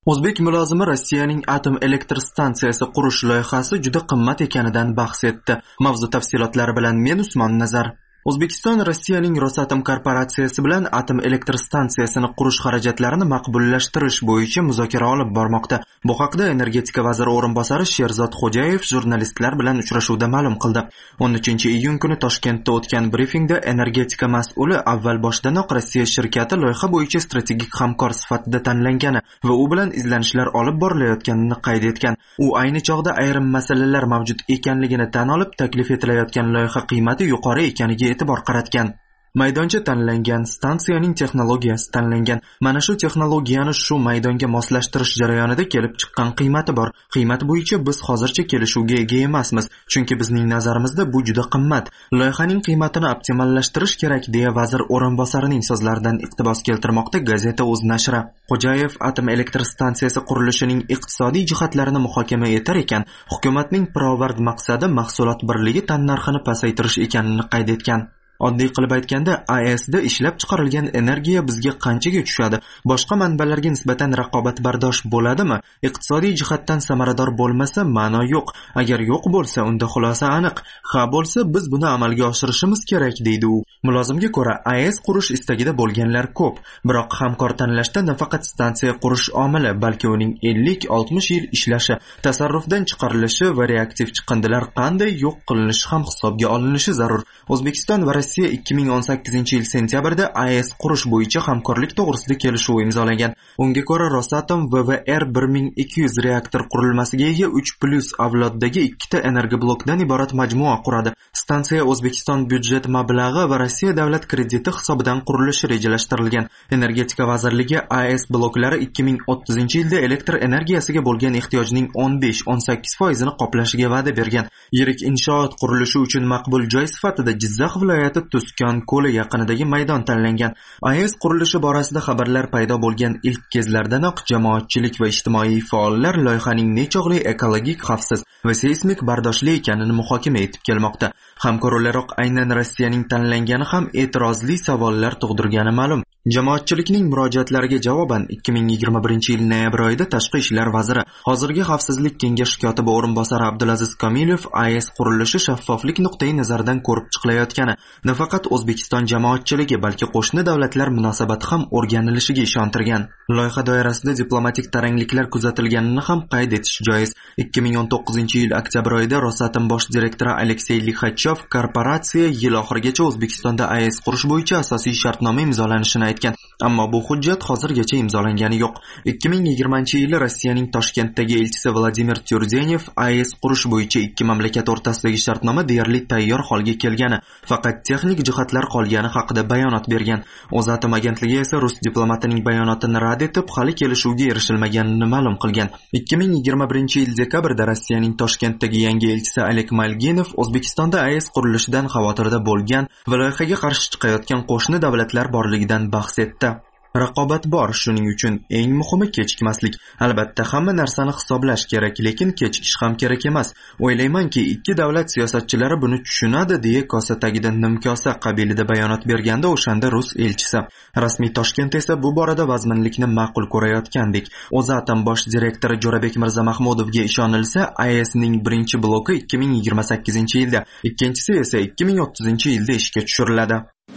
[SPEAKER 1] O'zbek mulozimi Rossiyaning atom elektr stansiyasi qurish loyihasi juda qimmat ekanidan bahs etdi. Mavzu tafsilotlari bilan men Usmon Nazar. O'zbekiston Rossiyaning Rosatom korporatsiyasi bilan atom elektr stansiyasini qurish xarajatlarini maqbullashtirish bo'yicha muzokara olib bormoqda. Bu haqda energetika vaziri o'rinbosari Sherzod Xo'jayev jurnalistlar bilan uchrashuvda ma'lum qildi. o'n uchinchi iyun kuni Toshkentda o'tgan brifingda energetika mas'uli avval boshdanoq Rossiya shirkati loyiha bo'yicha strategik hamkor sifatida tanlangani va u bilan izlanishlar olib borilayotganini qayd etgan. U ayni chog'da ayrim masalalar mavjud ekanligini tan olib, taklif etilayotgan loyiha qiymati yuqori ekaniga e'tibor qaratgan. Maydoncha tanlangan, stansiyaning texnologiyasi tanlangan. Mana shu texnologiyani shu maydonga moslashtirish jarayonida kelib chiqqan qiymati bor. Qiymat bo'yicha biz hozircha kelishuvga ega emasmiz, chunki bizning nazarimizda bu juda qimmat. Loyihaning qiymatini optimallashtirish kerak, deya vazir o'rinbosarining so'zlaridan iqtibos keltirmoqda gazeta o'z nashri. Xo'jayev atom elektr stansiyasi qurilishining iqtisodiy jihatlarini muhokama etar ekan, hukumatning pirovard maqsadi mahsulot birligi tannarxini pasaytirish ekanini qayd etgan. Oddiy qilib aytganda, A E S da ishlab chiqarilgan energiya bizga qanchaga tushadi? Boshqa manbalarga nisbatan raqobatbardosh bo'ladimi? Iqtisodiy jihatdan samarador bo'lmasa, ma'no yo'q. Agar yo'q bo'lsa, unda xulosa aniq. Ha bo'lsa, biz buni amalga oshirishimiz kerak, deydi u. Mulozimga ko'ra, A E S qurish istagida bo'lganlar ko'p, biroq hamkor tanlashda nafaqat stansiya qurish omili, balki uning ellik oltmish yil ishlashi, tasarrufdan chiqarilishi va reaktiv chiqindilar qanday yo'q qilinishi ham hisobga olinishi zarur. O'zbekiston va Rossiya ikki ming o'n sakkizinchi yil sentyabrda A E S qurish bo'yicha hamkorlik to'g'risida kelishuv imzolagan. Unga ko'ra Rosatom V V R bir ming ikki yuz reaktor qurilmasiga ega uch plus avloddagi ikkita energoblokdan iborat majmua quradi. Stansiya O'zbekiston byudjet mablag'i va Rossiya davlat krediti hisobidan qurilishi rejalashtirilgan. Energetika vazirligi A E S bloklari ikki ming o'ttizinchi yilda elektr energiyasiga bo'lgan ehtiyojning o'n besh o'n sakkiz foizini qoplashiga va'da bergan. Yirik inshoot qurilishi uchun maqbul joy sifatida Jizzax viloyati Tuskon ko'li yaqinidagi maydon tanlangan. A E S qurilishi borasida xabarlar paydo bo'lgan ilk kezlardanoq jamoatchilik va ijtimoiy faollar loyihaning nechog'li ekologik, xavfsiz va seysmik bardoshli ekanini muhokama etib kelmoqda. Hamkor o'laroq aynan Rossiyaning tanlangani ham e'tirozli savollar tug'dirgani ma'lum. Jamoatchilikning murojaatlariga javoban ikki ming yigirma birinchi yil noyabr oyida Tashqi ishlar vaziri, hozirgi Xavfsizlik kengashi kotibi o'rinbosari Abdulaziz Komilov A E S qurilishi shaffoflik nuqtai nazaridan ko'rib chiqilayotgani, nafaqat O'zbekiston jamoatchiligi, balki qo'shni davlatlar munosabati ham o'rganilishiga ishontirgan. Loyiha doirasida diplomatik tarangliklar kuzatilganini ham qayd etish joiz. ikki ming o'n to'qqizinchi yil oktyabr oyida Rosatom bosh direktori Aleksey Lixachov korporatsiya yil oxirigacha O'zbekistonda A E S qurish bo'yicha asosiy shartnoma imzolanishini aytgan, ammo bu hujjat hozirgacha imzolangani yo'q. ikki ming yigirmanchi yili Rossiyaning Toshkentdagi elchisi Vladimir Tyurdenev A E S qurish bo'yicha ikki mamlakat o'rtasidagi shartnoma deyarli tayyor holga kelgani, faqat texnik jihatlar qolgani haqida bayonot bergan. O'zatom agentligi esa rus diplomatining bayonotini rad etib, hali kelishuvga erishilmaganini ma'lum qilgan. ikki ming yigirma birinchi yil dekabrda Rossiyaning Toshkentdagi yangi elchisi Alek Malginov O'zbekistonda A E S qurilishidan xavotirda bo'lgan va loyihaga qarshi chiqayotgan qo'shni davlatlar borligidan bahs etdi. Raqobat bor, shuning uchun eng muhimi kechikmaslik. Albatta hamma narsani hisoblash kerak, lekin kechikish ham kerak emas. O'ylaymanki, ikki davlat siyosatchilari buni tushunadi, deya kosa tagida nimkosa qabilida bayonot berganda o'shanda rus elchisi. Rasmiy Toshkent esa bu borada vazminlikni ma'qul ko'rayotgandek. O'zatom bosh direktori Jo'rabek Mirzamahmudovga ishonilsa, A E S ning birinchi bloki ikki ming yigirma sakkizinchi yilda, ikkinchisi esa ikki ming o'ttizinchi yilda ishga tushiriladi.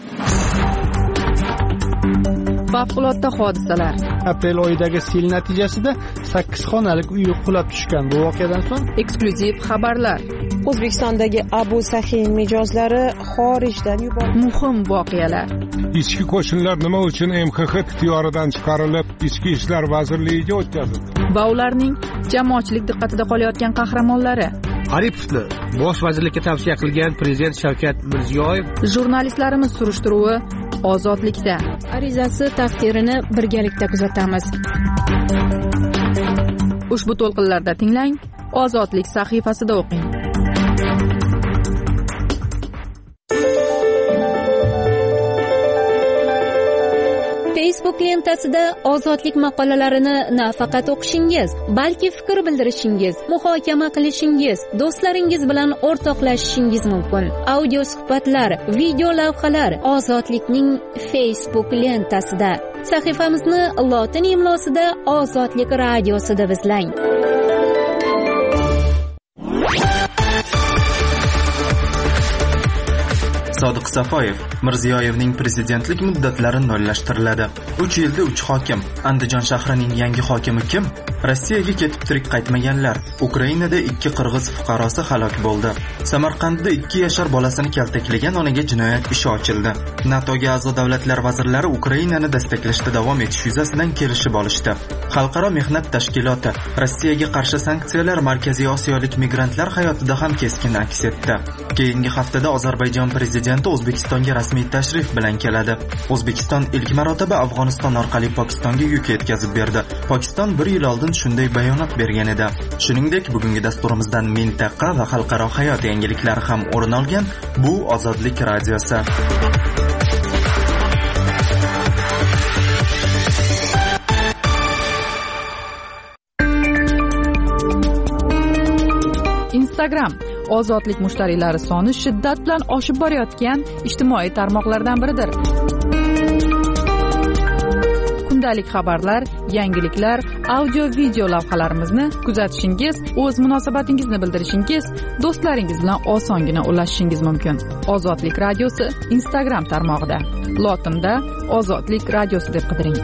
[SPEAKER 4] Favqulodda hodisalar.
[SPEAKER 7] Aprel oyidagi sel natijasida sakkiz xonalik uy qulab tushgan. Bu voqeadan so'ng
[SPEAKER 4] eksklyuziv xabarlar.
[SPEAKER 9] O'zbekistondagi Abu Sahin mijozlari xorijdan yuborildi.
[SPEAKER 4] Muhim voqealar.
[SPEAKER 6] Ichki qo'shinlar nima uchun M X X ixtiyoridan chiqarilib, Ichki ishlar vazirligiga o'tkazildi?
[SPEAKER 4] Va ularning jamoatchilik diqqatida qolayotgan qahramonlari.
[SPEAKER 3] Aripovni bosh vazirlikka tavsiya qilgan prezident Shavkat Mirziyoyev.
[SPEAKER 4] Jurnalistlarimiz surishtiruvi ozodlikda.
[SPEAKER 10] Arizasi taqdirini birgalikda kuzatamiz.
[SPEAKER 4] Ushbu to'lqinlarda tinglang, Ozodlik sahifasida o'qing.
[SPEAKER 10] Facebook lentasida ozodlik maqolalarini nafaqat o'qishingiz, balki fikr bildirishingiz, muhokama qilishingiz, do'stlaringiz bilan o'rtoqlashishingiz mumkin. Audio suhbatlar, video lavhalar ozodlikning Facebook lentasida. Sahifamizni lotin imlosida Ozodlik radiosi deb izlang.
[SPEAKER 1] Sodiq Safoyev: Mirziyoyevning prezidentlik muddatlari nollashtiriladi. uch yilda uch hokim. Andijon shahrining yangi hokimi kim? Rossiyaga ketib tirik qaytmaganlar. Ukrainada ikki qirg'iz fuqarosi halok bo'ldi. Samarqandda ikki yashar bolasini kaltaklagan onaga jinoyat ishi ochildi. NATOga a'zo davlatlar vazirlari Ukrainani destaklashda davom etish yuzasidan kelishib olishdi. Xalqaro mehnat tashkiloti Rossiyaga qarshi sanksiyalar Markaziy Osiyolik migrantlar hayotida ham keskin aks etdi. Keyingi haftada Ozarbayjon prezidenti O'zbekistonga rasmiy tashrif bilan keladi. O'zbekiston ilk marotaba Afg'oniston orqali Pokistonga yuk yetkazib berdi. Pokiston bir yil oldin shunday bayonot bergan edi. Shuningdek, bugungi dasturimizdan mintaqa va xalqaro hayot yangiliklari ham o'rin olgan. Bu Ozodlik radiosi.
[SPEAKER 4] Instagram ozodlik mushtariylari soni shiddat bilan oshib borayotgan ijtimoiy tarmoqlardan biridir. Kundalik xabarlar, yangiliklar, audio video lavhalarimizni kuzatishingiz, o'z munosabatingizni bildirishingiz, do'stlaringiz bilan osongina ulashishingiz mumkin. Ozodlik radiosi Instagram tarmog'ida. Lotinda Ozodlik radiosi deb qidiring.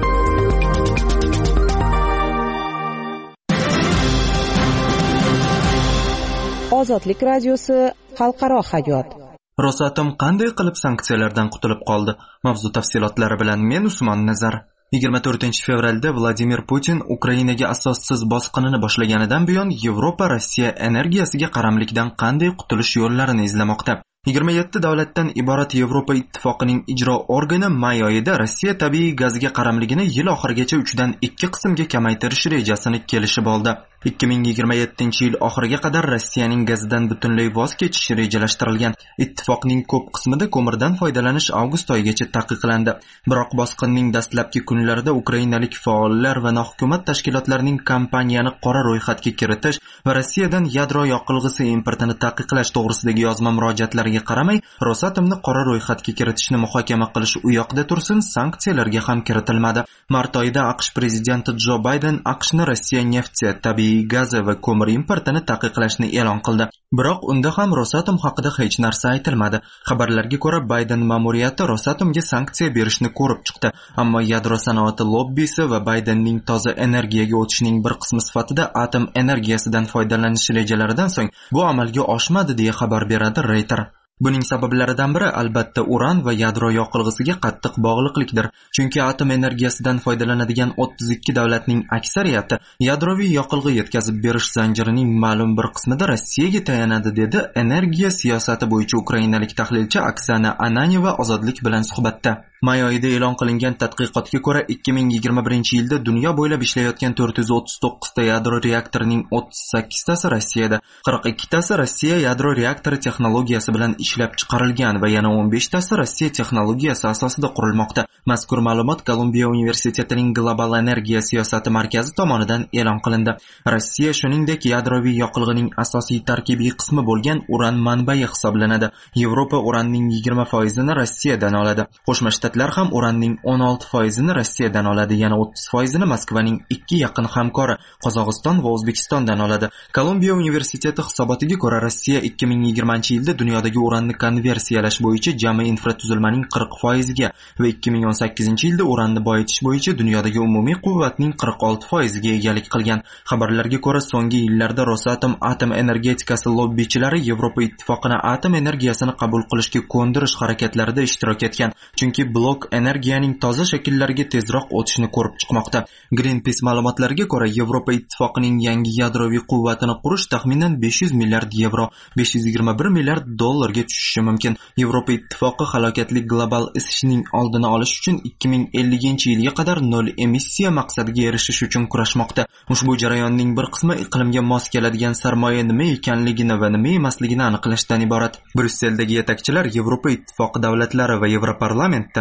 [SPEAKER 9] Ozodlik radiosi xalqaro hayot.
[SPEAKER 1] Rosatom qanday qilib sanksiyalardan qutulib qoldi? Mavzu tafsilotlari bilan men Usmon Nazar. yigirma to'rtinchi fevralda Vladimir Putin Ukrainaga asossiz bosqinini boshlaganidan buyon Yevropa Rossiya energiyasiga qaramlikdan qanday qutulish yo'llarini izlamoqda. yigirma yetti davlatdan iborat Yevropa ittifoqining ijro organi may oyida Rossiya tabiiy gaziga qaramligini yil oxirigacha uch dan ikki qismga kamaytirish rejasini kelishib oldi. ikki ming yigirma yettinchi yil oxiriga qadar Rossiyaning gazidan butunlay voz kechishi rejalashtirilgan. Ittifoqning ko'p qismida ko'mirdan foydalanish avgust oyigacha taqiqlandi. Biroq bosqinning dastlabki kunlarida ukrainalik faollar va nohukumat tashkilotlarining kompaniyani qora ro'yxatga kiritish va Rossiyadan yadro yoqilg'isi importini taqiqlash to'g'risidagi yozma murojaatlariga qaramay, Rosatomni qora ro'yxatga kiritishni muhokama qilish u yoqda tursin, sanksiyalarga ham kiritilmadi. Mart oyida AQSh prezidenti Jo Bayden AQShni Rossiya nefti, tabiiy gazi va ko'mir importini taqiqlashni e'lon qildi. Biroq unda ham Rosatom haqida hech narsa aytilmadi. Xabarlarga ko'ra, Bayden ma'muriyati Rosatomga sanksiya berishni ko'rib chiqdi, ammo yadro sanoati lobbisi va Baydenning toza energiyaga o'tishning bir qismi sifatida atom energiyasidan foydalanish rejalaridan so'ng bu amalga oshmadi deya xabar beradi Reuters. Buning sabablaridan biri albatta uran va yadro yoqilg'isiga qattiq bog'liqlikdir. Chunki atom energiyasidan foydalanadigan o'ttiz ikki davlatning aksariyati yadroviy yoqilg'i yetkazib berish zanjirining ma'lum bir qismida Rossiyaga tayanadi, dedi energiya siyosati bo'yicha ukrainalik tahlilchi Oksana Ananyeva Ozodlik bilan suhbatda. May oyida e'lon qilingan tadqiqotga ko'ra, ikki ming yigirma birinchi yilda dunyo bo'ylab ishlayotgan to'rt yuz o'ttiz to'qqiz ta yadro reaktorining o'ttiz sakkiz tasi Rossiyada, qirq ikki tasi Rossiya yadro reaktori texnologiyasi bilan ishlab chiqarilgan va yana o'n besh tasi Rossiya texnologiyasi asosida qurilmoqda. Mazkur ma'lumot Kolumbiya universitetining Global energiya siyosati markazi tomonidan e'lon qilindi. Rossiya shuningdek yadroviy yoqilg'ining asosiy tarkibiy qismi bo'lgan uran manbai hisoblanadi. Yevropa uranning yigirma foizini Rossiyadan oladi. Qo'shma Shtatlar ham uranning o'n olti foizini Rossiyadan oladi, yana o'ttiz foizini Moskvaning ikki yaqin hamkori Qozog'iston va O'zbekistondan oladi. Kolumbiya universiteti hisobotiga ko'ra, Rossiya ikki ming yigirmanchi yilda dunyodagi uranni konversiyalash bo'yicha jami infratuzilmaning qirq foiziga va ikki ming o'n sakkizinchi yilda uranni boyitish bo'yicha dunyodagi umumiy quvvatning qirq olti foiziga egalik qilgan. Xabarlarga ko'ra, so'nggi yillarda Rosatom atom energetikasi lobbichilari Yevropa ittifoqini atom energiyasini qabul qilishga ko'ndirish harakatlarida ishtirok etgan. Chunki blok energiyaning toza shakllariga tezroq o'tishni ko'rib chiqmoqda. Greenpeace ma'lumotlariga ko'ra, Yevropa ittifoqining yangi yadroviy quvvatini qurish taxminan besh yuz milliard yevro, besh yuz yigirma bir milliard dollarga tushishi mumkin. Yevropa ittifoqi halokatli global isishning oldini olish uchun ikki ming ellinchi yilga qadar nol emissiya maqsadiga erishish uchun kurashmoqda. Ushbu jarayonning bir qismi iqlimga mos keladigan sarmoya nima ekanligini va nima emasligini aniqlashdan iborat. Brusseldagi yetakchilar Yevropa ittifoqi davlatlari va Yevroparlamentdan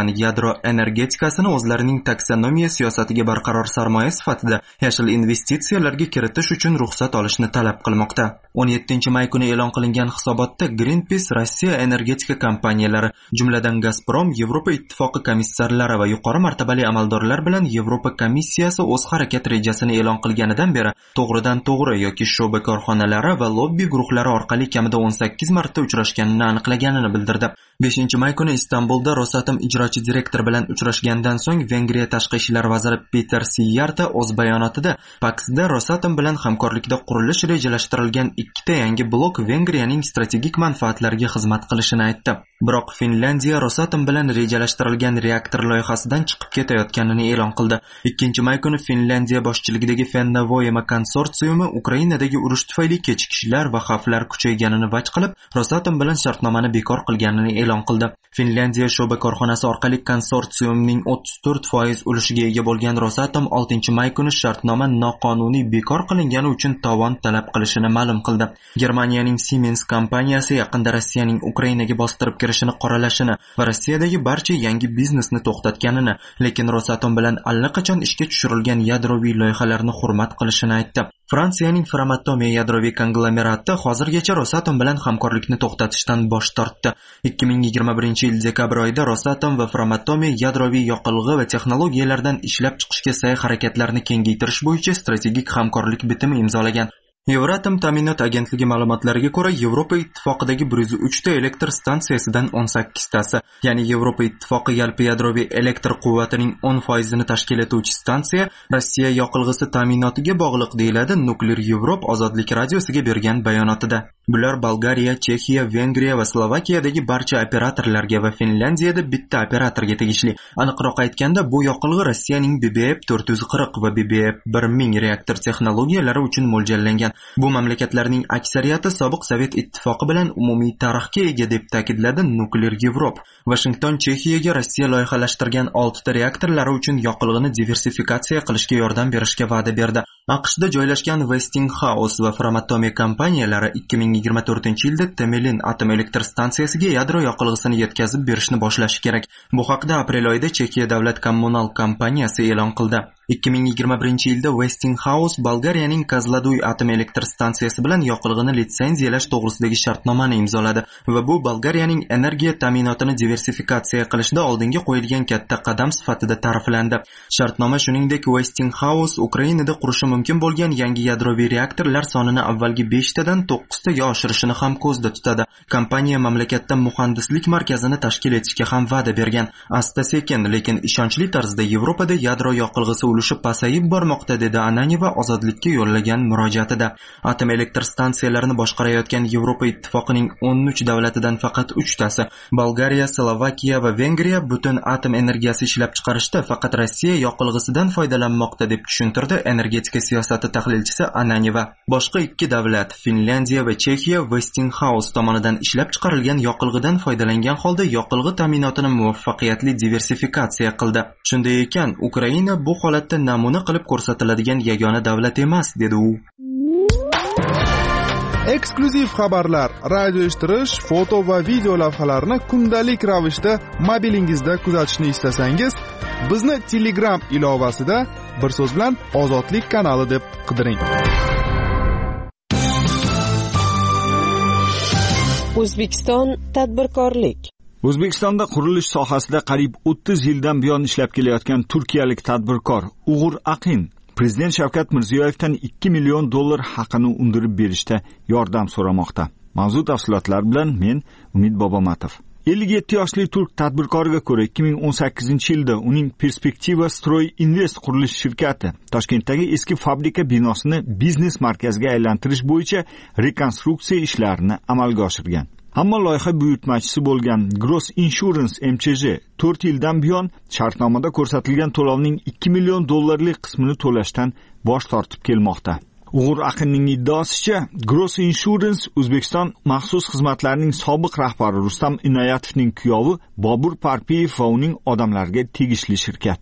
[SPEAKER 1] yadro energetikasini o'zlarining taksonomiya siyosatiga barqaror sarmoya sifatida yashil investitsiyalarga kiritish uchun ruxsat olishni talab qilmoqda. o'n yettinchi may kuni e'lon qilingan hisobotda Greenpeace Rossiya energetika kompaniyalari, jumladan Gazprom, Yevropa Ittifoqi komissarlari va yuqori martabali amaldorlar bilan Yevropa komissiyasi o'z harakat rejasini e'lon qilganidan beri to'g'ridan to'g'ri yoki sho'ba korxonalari va lobbi guruhlari orqali kamida o'n sakkiz marta uchrashganini aniqlaganini bildirdi. beshinchi may kuni Istanbulda Rosatom ijrochi direktor bilan uchrashgandan so'ng Vengriya tashqi ishlar vaziri Peter Siyarta o'z bayonotida Paksda Rosatom bilan hamkorlikda qurilish rejalashtirilgan ikkita yangi blok Vengriyaning strategik manfaatlariga xizmat qilishini aytdi. Biroq Finlandiya Rosatom bilan rejalashtirilgan reaktor loyihasidan chiqib ketayotganini e'lon qildi. ikkinchi may kuni Finlandiya boshchiligidagi Fennovoima konsorsiumi Ukrainadagi urush tufayli kechikishlar va xavflar kuchayganini vaj qilib, Rosatom bilan shartnomani bekor qilganini e'lon qildi. Finlandiya sho'ba korxonasi orqali konsorsiumning o'ttiz to'rt foiz ulushiga ega bo'lgan Rosatom oltinchi may kuni shartnoma noqonuniy bekor qilingani uchun tovon talab qilishini ma'lum qildi. Germaniyaning Siemens kompaniyasi yaqinda Rossiyaning Ukrainaga bostirib kirishini qoralashini va Rossiyadagi barcha yangi biznesni to'xtatganini, lekin Rosatom bilan allaqachon ishga tushirilgan yadroviy loyihalarni hurmat qilishini aytdi. Fransiyaning Framatome yadroviy konglomerati hozirgacha Rosatom bilan hamkorlikni to'xtatishdan bosh tortdi. ikki ming yigirma birinchi yil dekabr oyida Rosatom va Framatome yadroviy yoqilg'i va texnologiyalardan ishlab chiqishga sa'y-harakatlarni kengaytirish bo'yicha strategik hamkorlik bitimi imzolagan. Euratom ta'minot agentligi ma'lumotlariga ko'ra, Yevropa Ittifoqidagi bir yuz uch ta elektr stansiyasidan o'n sakkiz tasi, ya'ni Yevropa Ittifoqi yalpi yadroviy elektr quvvatining o'n foizini tashkil etuvchi stansiya Rossiya yoqilg'isi ta'minotiga bog'liq, deyiladi Nuklear Europe ozodlik radiosiga bergan bayonotida. Bular Bolgariya, Chexiya, Vengriya va Slovakiyadagi barcha operatorlarga va Finlandiyada bitta operatorga tegishli. Aniqroq aytganda, bu yoqilg'i Rossiyaning B B F to'rt yuz qirq va B B F bir ming reaktor texnologiyalari uchun mo'ljallangan. Bu mamlakatlarning aksariyati sobiq Sovet ittifoqi bilan umumiy tarixga ega, deb ta'kidladi Nuclear Europe. Washington Chexiyaga Rossiya loyihalashtirgan olti ta reaktorlari uchun yoqilg'ini diversifikatsiya qilishga yordam berishga va'da berdi. AQShda joylashgan Westinghouse va Framatome kompaniyalari ikki ming yigirma to'rtinchi yilda Temelin atom elektr stansiyasiga yadro yoqilg'isini yetkazib berishni boshlashi kerak. Bu haqda aprel oyida Chexiya davlat kommunal kompaniyasi e'lon qildi. ikki ming yigirma birinchi yilda Westinghouse Bolgariyaning Kozloduy atom elektr stansiyasi bilan yoqilg'ini litsenziyalash to'g'risidagi shartnomani imzoladi va bu Bolgariyaning energiya ta'minotini diversifikatsiya qilishda oldinga qo'yilgan katta qadam sifatida ta'riflandi. Shartnoma shuningdek Westinghouse Ukrainada qurishi mumkin bo'lgan yangi yadroviy reaktorlar sonini avvalgi besh tadan to'qqiz taga oshirishini ham ko'zda tutadi. Kompaniya mamlakatda muhandislik markazini tashkil etishga ham va'da bergan. Asta-sekin, lekin ishonchli tarzda Yevropada yadro yoqilg'isi ulushi pasayib bormoqda, dedi Ananyeva ozodlikka yo'llagan murojaatida. Atom elektr stansiyalarini boshqarayotgan Yevropa Ittifoqining o'n uch davlatidan faqat uch tasi, Bolgariya, Slovakiya va Vengriya butun atom energiyasi ishlab chiqarishda faqat Rossiya yoqilg'isidan foydalanmoqda, deb tushuntirdi energetika siyosati tahlilchisi Ananyeva. Boshqa ikki davlat, Finlandiya va Chexiya, Westinghouse tomonidan ishlab chiqarilgan yoqilg'idan foydalangan holda yoqilg'i ta'minotini muvaffaqiyatli diversifikatsiya qildi. Shunday ekan, Ukraina bu holatda namuna qilib ko'rsatiladigan yagona davlat emas, dedi u.
[SPEAKER 2] Eksklyuziv xabarlar, radio eshittirish, foto va video lavhalarni kundalik ravishda mobilingizda kuzatishni istasangiz, bizni Telegram ilovasida bir so'z bilan Ozodlik kanali deb qidiring.
[SPEAKER 9] O'zbekiston tadbirkorlik.
[SPEAKER 11] O'zbekistonda qurilish sohasida qariyb o'ttiz yildan buyon ishlab kelayotgan turkiyalik tadbirkor Uğur Aqin Prezident Shavkat Mirziyoyevdan ikki million dollar haqini undirib berishda yordam so'ramoqda. Mavzu tafsilotlar bilan men Umid Bobomatov. ellik yetti yoshli turk tadbirkoriga ko'ra ikki ming o'n sakkizinchi yilda uning Perspektiva Stroy Invest qurilish shirkati Toshkentdagi eski fabrika binosini biznes markaziga aylantirish bo'yicha rekonstruksiya ishlarini amalga oshirgan. Ammo loyiha buyurtmachisi bo'lgan Gross Insurance M C J to'rt yildan buyon shartnomada ko'rsatilgan to'lovning ikki million dollarlik qismini to'lashdan bosh tortib kelmoqda. Uğur Aqinning iddaosicha, Gross Insurance O'zbekiston maxsus xizmatlarining sobiq rahbari Rustam Inoyatovning kuyovi Bobur Parpiyev va uning odamlariga tegishli shirkatdir.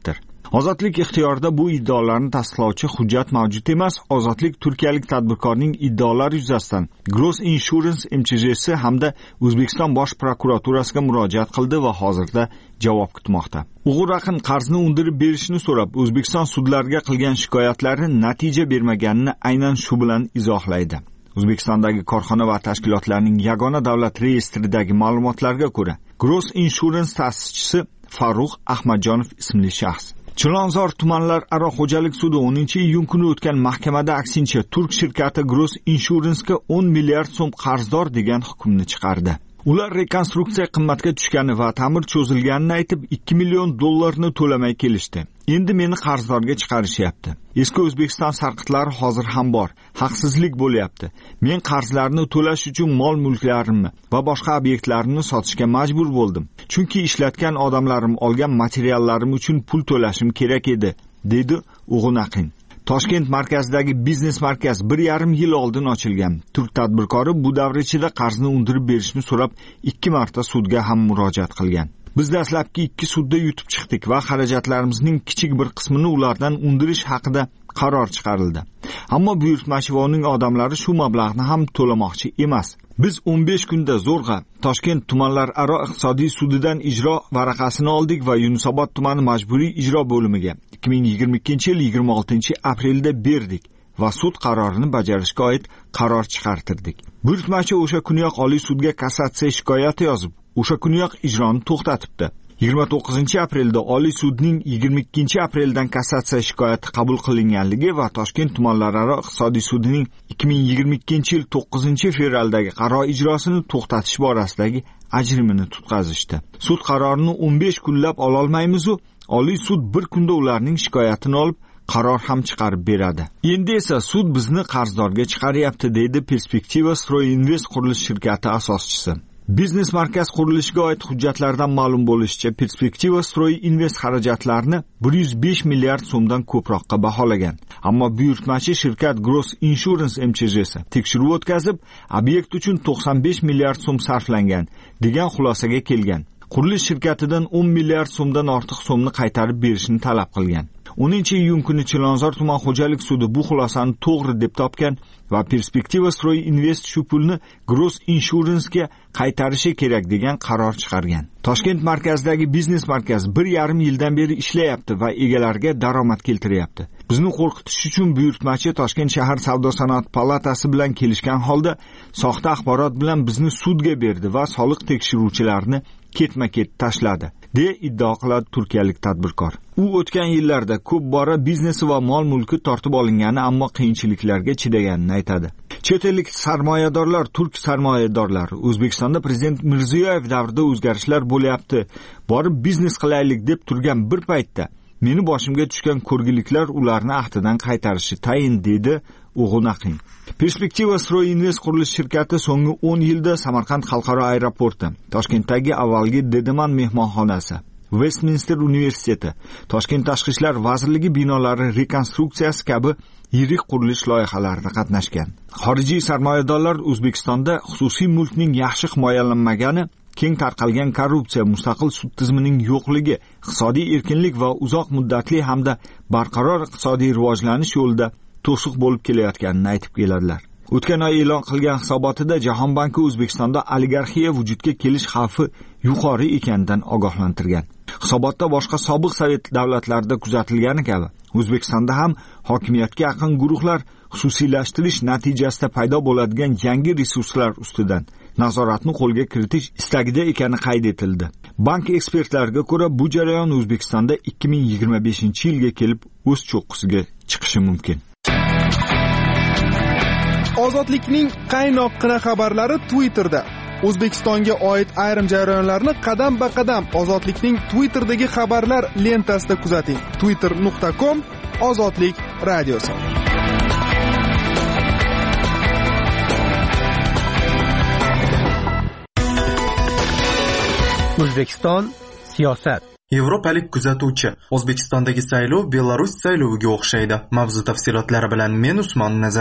[SPEAKER 11] Ozodlik ixtiyorida bu iddaolarni tasdiqlovchi hujjat mavjud emas. Ozodlik turkiyalik tadbirkorning iddaolari yuzasidan Gross Insurance M Ch J si hamda O'zbekiston bosh prokuraturasiga murojaat qildi va hozirda javob kutmoqda. Uyg'ur Aqin qarzni undirib berishni so'rab O'zbekiston sudlariga qilgan shikoyatlari natija bermaganini aynan shu bilan izohlaydi. O'zbekistondagi korxona va tashkilotlarning yagona davlat reyestridagi ma'lumotlarga ko'ra, Gross Insurance ta'sischisi Farruh Ahmadjonov ismli shaxs Chilonzor tumanlararo xo'jalik sudi o'ninchi iyun kuni o'tgan mahkamada aksincha Turk shirkati Gross Insurance'ga o'n milliard so'm qarzdor degan hukmni chiqardi. Ular rekonstruksiya qimmatga tushgani va ta'mir cho'zilganini aytib ikki million dollarni to'lamay kelishdi. Endi meni qarzdorga chiqarishyapti. Eski O'zbekiston sarqitlari hozir ham bor. Haqsizlik bo'lyapti. Men qarzlarni to'lash uchun mol-mulklarimni va boshqa obyektlarimni sotishga majbur bo'ldim. Chunki ishlatgan odamlarim olgan materiallarim uchun pul to'lashim kerak edi, dedi O'g'unaqin. Toshkent markazidagi biznes markaz bir yarim yil oldin ochilgan. Turk tadbirkori bu davr ichida qarzni undirib berishni so'rab ikki marta sudga ham murojaat qilgan. Biz dastlabki ikki sudda yutib chiqdik va xarajatlarimizning kichik bir qismini ulardan undirish haqida qaror chiqarildi. Ammo buyurtmachi va uning odamlari shu mablag'ni ham to'lamoqchi emas. Biz o'n besh kunda zo'rg'a Toshkent tumanlararo iqtisodiy sudidan ijro varaqasini oldik va Yunusobod tumani majburiy ijro bo'limiga ikki ming yigirma ikkinchi yil yigirma oltinchi aprelda berdik va sud qarorini bajarishga oid qaror chiqartirdik. Buyurtmachi o'sha kuniyoq Oliy sudga kassatsiya shikoyati yozib, o'sha kuniyoq ijroni to'xtatibdi. yigirma to'qqizinchi aprelda Oliy sudning yigirma ikkinchi apreldan kassatsiya shikoyati qabul qilinganligi va Toshkent tumanlararo iqtisodiy sudining ikki ming yigirma ikkinchi yil to'qqizinchi fevraldagi qaror ijrosini to'xtatish borasidagi ajrimini tutqazishdi. Sud qarorini o'n besh kunlab ola olmaymiz-u, Oliy sud bir kunda ularning shikoyatini olib qaror ham chiqarib beradi. Endi esa sud bizni qarzdorga chiqaryapti, deydi Perspektiva Stroy Invest qurilish shirkati asoschisi. Biznes markaz qurilishiga oid hujjatlardan ma'lum bo'lishicha, Perspektiva Stroy Invest xarajatlarini bir yuz besh milliard so'mdan ko'proqqa baholagan. Ammo buyurtmachi shirkat Gross Insurance M Ch J si tekshiruv o'tkazib, obyekt uchun to'qson besh milliard so'm sarflangan degan xulosaga kelgan. Qurilish shirkatidan o'n milliard so'mdan ortiq so'mni qaytarib berishni talab qilgan. o'ninchi iyun kuni Chilonzor tuman xo'jalik sudi bu xulosani to'g'ri deb topgan va Perspektiva Stroy Invest shu pulni Gross Insurance'ga qaytarishi kerak degan qaror chiqargan. Toshkent markazidagi biznes markaz bir yarim yildan beri ishlayapti va egalariga daromad keltiryapti. Bizni qo'rqitish uchun buyurtmachi Toshkent shahar savdo sanoat palatasi bilan kelishgan holda soxta axborot bilan bizni sudga berdi va soliq tekshiruvchilarini ketma-ket tashladi, deya iddao qiladi turkiyalik tadbirkor. U o'tgan yillarda ko'p bora biznesi va mol-mulki tortib olingani, ammo qiyinchiliklarga chidaganini aytadi. Chet ellik sarmoyadorlar, turk sarmoyadorlari O'zbekistonda prezident Mirziyoyev davrida o'zgarishlar bo'lyapti, borib biznes qilaylik deb turgan bir paytda meni boshimga tushgan ko'rgiliklar ularni ahdidan qaytarishi tayin, dedi O'g'unaqin. Perspektiva Stroy Invest qurilish shirkati so'nggi o'n yilda Samarqand xalqaro aeroporti, Toshkentdagi avvalgi Dedeman mehmonxonasi, Westminster universiteti, Toshkent tashqi ishlar vazirligi binolari rekonstruksiyasi kabi yirik qurilish loyihalarida qatnashgan. Xorijiy sarmoyadorlar O'zbekistonda xususiy mulkning yaxshi himoyalanmagani, keng tarqalgan korrupsiya, mustaqil sud tizimining yo'qligi, iqtisodiy erkinlik va uzoq muddatli hamda barqaror iqtisodiy rivojlanish yo'lida to'siq bo'lib kelayotganini aytib keladilar. O'tgan oy e'lon qilgan hisobotida Jahon banki O'zbekistonda oligarxiya vujudga kelish xavfi yuqori ekanidan ogohlantirgan. Hisobotda boshqa sobiq sovet davlatlarida kuzatilgani kabi O'zbekistonda ham hokimiyatga yaqin guruhlar xususiylashtirish natijasida paydo bo'ladigan yangi resurslar ustidan nazoratni qo'lga kiritish istagida ekani qayd etildi. Bank ekspertlariga ko'ra, bu jarayon O'zbekistonda ikki ming yigirma beshinchi yilga kelib o'z cho'qqisiga chiqishi mumkin.
[SPEAKER 2] Ozodlikning qaynoqqina xabarlari Twitterda. O'zbekistonga oid ayrim jarayonlarni qadam-ba-qadam Ozodlikning Twitterdagi xabarlar lentasida kuzating. twitter nuqta com Ozodlik radiosi.
[SPEAKER 3] O'zbekiston siyosat.
[SPEAKER 1] Yevropalik kuzatuvchi: O'zbekistondagi saylov Belarus sayloviga o'xshaydi. Mavzu tafsilotlari bilan men Usmon Nazar.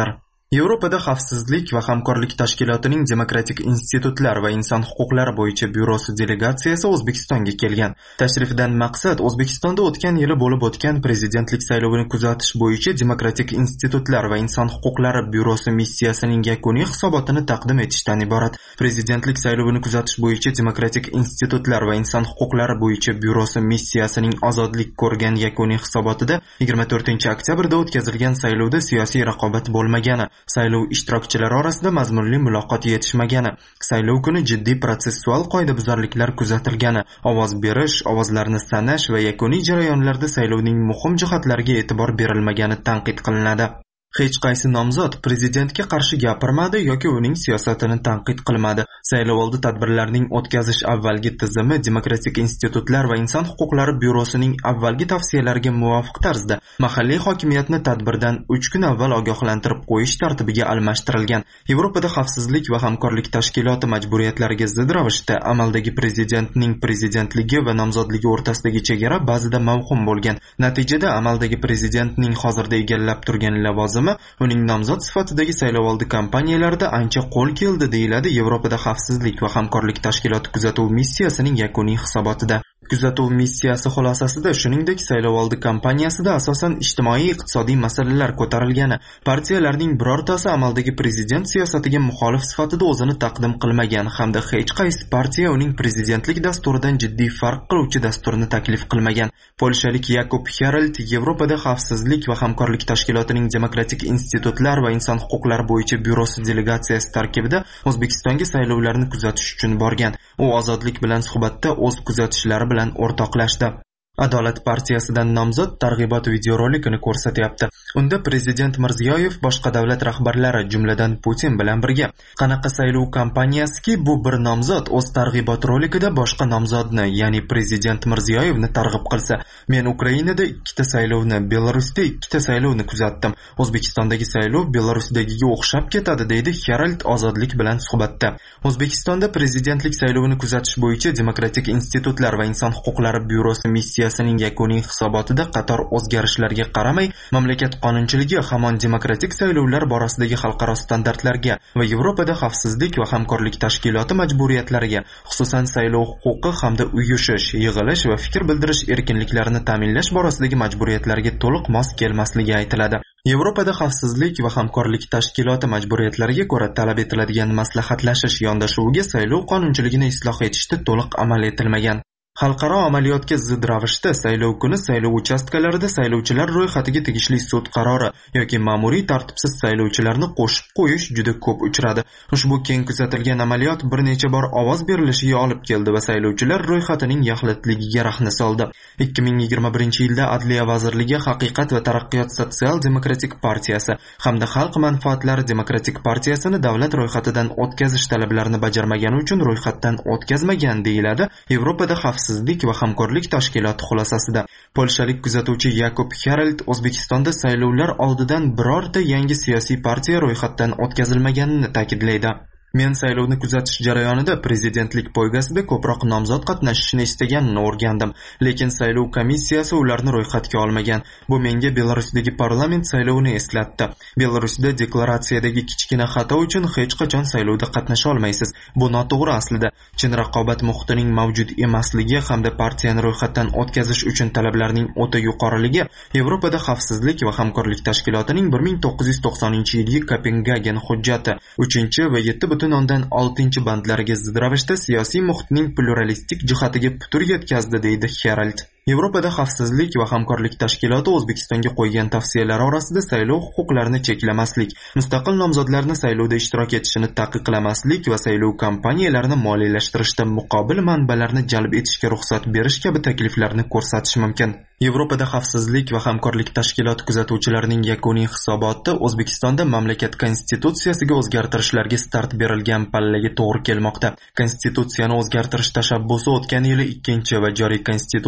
[SPEAKER 1] Yevropada xavfsizlik va hamkorlik tashkilotining demokratik institutlar va inson huquqlari bo'yicha byurosi delegatsiyasi O'zbekistonga kelgan. Tashrifdan maqsad O'zbekistonda o'tgan yili bo'lib o'tgan prezidentlik saylovini kuzatish bo'yicha demokratik institutlar va inson huquqlari byurosi missiyasining yakuniy hisobotini taqdim etishdan iborat. Prezidentlik saylovini kuzatish bo'yicha demokratik institutlar va inson huquqlari bo'yicha byurosi missiyasining ozodlik ko'rgan yakuniy hisobotida yigirma to'rtinchi oktyabrda o'tkazilgan saylovda siyosiy raqobat bo'lmagani, saylov ishtirokchilari orasida mazmunli muloqot yetishmagani, saylov kuni jiddiy protsessual qoidabuzarliklar kuzatilgani, ovoz berish, ovozlarni sanash va yakuniy jarayonlarda saylovning muhim jihatlariga e'tibor berilmagani tanqid qilinadi. Hech qaysi nomzod prezidentga qarshi gapirmadi yoki uning siyosatini tanqid qilmadi. Saylovoldi tadbirlarining o'tkazish avvalgi tizimi Demokratik institutlar va inson huquqlari byurosining avvalgi tavsiyalariga muvofiq tarzda mahalliy hokimiyatni tadbirdan uch kun avval ogohlantirib qo'yish tartibiga almashtirilgan. Yevropada xavfsizlik va hamkorlik tashkiloti majburiyatlariga zid ravishda amaldagi prezidentning prezidentligi va nomzodligi o'rtasidagi chegara ba'zida mavhum bo'lgan. Natijada amaldagi prezidentning hozirda egallab turgan lavozimi uning nomzod sifatidagi saylovoldi kampaniyalarida ancha qo'l keldi, deyiladi Yevropada xavfsizlik va hamkorlik tashkiloti kuzatuv missiyasining yakuniy hisobotida. Kuzatuv missiyasi xulosasida shuningdek saylovoldi kampaniyasida asosan ijtimoiy-iqtisodiy masalalar ko'tarilgani, partiyalarning birortasi amaldagi prezident siyosatiga muxolif sifatida o'zini taqdim qilmagan hamda hech qaysi partiya uning prezidentlik dasturidan jiddiy farq qiluvchi dasturni taklif qilmagan. Polshalik Yakub Herald Yevropada xavfsizlik va hamkorlik tashkilotining demokratik institutlar va inson huquqlari bo'yicha byurosi delegatsiyasi tarkibida O'zbekistonga saylovlarni kuzatish uchun borgan. U ozodlik bilan suhbatda o'z kuzatishlari bilan o'rtoqlashdi. Adolat partiyasidan nomzod targ'ibot videorolikini ko'rsatyapti. Unda prezident Mirziyoyev boshqa davlat rahbarlari, jumladan Putin bilan birga. Qanaqa saylov kampaniyasiki, bu bir nomzod o'z targ'ibot rolikida boshqa nomzodni, ya'ni prezident Mirziyoyevni targ'ib qilsa, men Ukrainada ikkita saylovni, Belarusda ikkita saylovni kuzatdim. O'zbekistondagi saylov Belarusdagiga o'xshab ketadi, deydi Herald ozodlik bilan suhbatda. O'zbekistonda prezidentlik saylovini kuzatish bo'yicha Demokratik institutlar va inson huquqlari byurosi missiyasi Siyosining yakuniy hisobotida qator o'zgarishlarga qaramay, mamlakat qonunchiligi hamon demokratik saylovlar borasidagi xalqaro standartlarga va Yevropada xavfsizlik va hamkorlik tashkiloti majburiyatlariga, xususan saylov huquqi hamda uyushish, yig'ilish va fikr bildirish erkinliklarini ta'minlash borasidagi majburiyatlarga to'liq mos kelmasligi aytiladi. Yevropada xavfsizlik va hamkorlik tashkiloti majburiyatlariga ko'ra talab etiladigan maslahatlashish yondashuviga saylov qonunchiligini isloh etishda to'liq amal etilmagan. Xalqaro amaliyotga zid ravishda saylov kuni saylov uchastkalarida saylovchilar ro'yxatiga tegishli sud qarori yoki ma'muriy tartibsiz saylovchilarni qo'shib qo'yish juda ko'p uchradi. Ushbu keng kuzatilgan amaliyot bir necha bor ovoz berilishiga olib keldi va saylovchilar ro'yxatining yaxlitligiga rahna soldi. ikki ming yigirma birinchi yilda Adliya vazirligi Haqiqat va taraqqiyot sotsial-demokratik partiyasi hamda Xalq manfaatlari demokratik partiyasini davlat ro'yxatidan o'tkazish talablarini bajarmagani uchun ro'yxatdan o'tkazmagan, deyiladi Yevropada xavfsizlik va hamkorlik tashkiloti xulosasida. Polshalik kuzatuvchi Yakub Herald O'zbekistonda saylovlar oldidan birorta yangi siyosiy partiya ro'yxatdan o'tkazilmaganini ta'kidlaydi. Men saylovni kuzatish jarayonida prezidentlik poygasida ko'proq nomzod qatnashishini istaganini o'rgandim, lekin saylov komissiyasi ularni ro'yxatga olmagan. Bu menga Belarusdagi parlament saylovini eslatdi. Belarusda deklaratsiyadagi kichkina xato uchun hech qachon saylovda qatnasha olmaysiz. Bu noto'g'ri aslida. Chin raqobat muhitining mavjud emasligi hamda partiyani ro'yxatdan o'tkazish uchun talablarning o'ta yuqoriligi Yevropada xavfsizlik va hamkorlik tashkilotining bir ming to'qqiz yuz to'qsoninchi yilgi Kopengagen hujjati uchinchi va yetti butun o'ndan oltinchi bandlariga zid ravishda siyosiy muhitning pluralistik jihatiga putur yetkazdi, deydi Herald. Yevropada xavfsizlik va hamkorlik tashkiloti O'zbekistonga qo'ygan tavsiyalari orasida saylov huquqlarini cheklamaslik, mustaqil nomzodlarni saylovda ishtirok etishini taqiqlamaslik va saylov kampaniyalarini moliyalashtirishda muqobil manbalarni jalb etishga ruxsat berish kabi takliflarni ko'rsatish mumkin. Yevropada xavfsizlik va hamkorlik tashkiloti kuzatuvchilarining yakuniy hisoboti O'zbekistonda mamlakat konstitutsiyasiga o'zgartirishlarga start berilgan pallaga to'g'ri kelmoqda. Konstitutsiyani o'zgartirish tashabbusi o'tgan yili ikkinchi va joriy konstitutsiya bo'yicha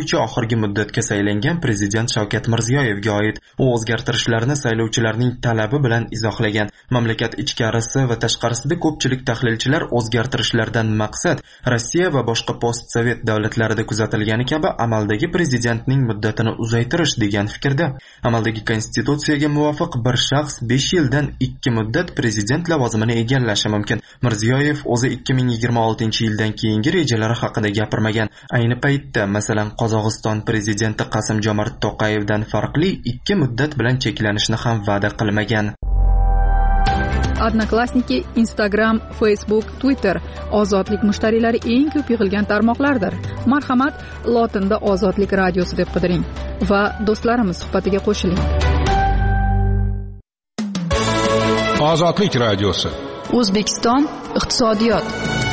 [SPEAKER 1] bo'yicha oxirgi muddatga saylangan prezident Shavkat Mirziyoyevga oid. U o'zgartirishlarni saylovchilarning talabi bilan izohlagan. Mamlakat ichkarisi va tashqarisida ko'pchilik tahlilchilar o'zgartirishlardan maqsad Rossiya va boshqa postsovet davlatlarida kuzatilgani kabi amaldagi prezidentning muddatini uzaytirish degan fikrda. Amaldagi konstitutsiyaga muvofiq bir shaxs besh yildan ikki muddat prezident lavozimini egallashi mumkin. Mirziyoyev o'zi ikki ming yigirma oltinchi yildan keyingi rejalari haqida gapirmagan. Ayni paytda, masalan, Qozog'iston prezidenti Qasim-Jomart To'qayevdan farqli ikki muddat bilan cheklanishni ham va'da qilmagan.
[SPEAKER 4] Odnoklassniki, Instagram, Facebook, Twitter ozodlik mushtariylari eng ko'p yig'ilgan tarmoqlardir. Marhamat, lotinda Ozodlik radiosi deb qidiring va do'stlarimiz suhbatiga qo'shiling.
[SPEAKER 6] Ozodlik radiosi.
[SPEAKER 4] O'zbekiston iqtisodiyot.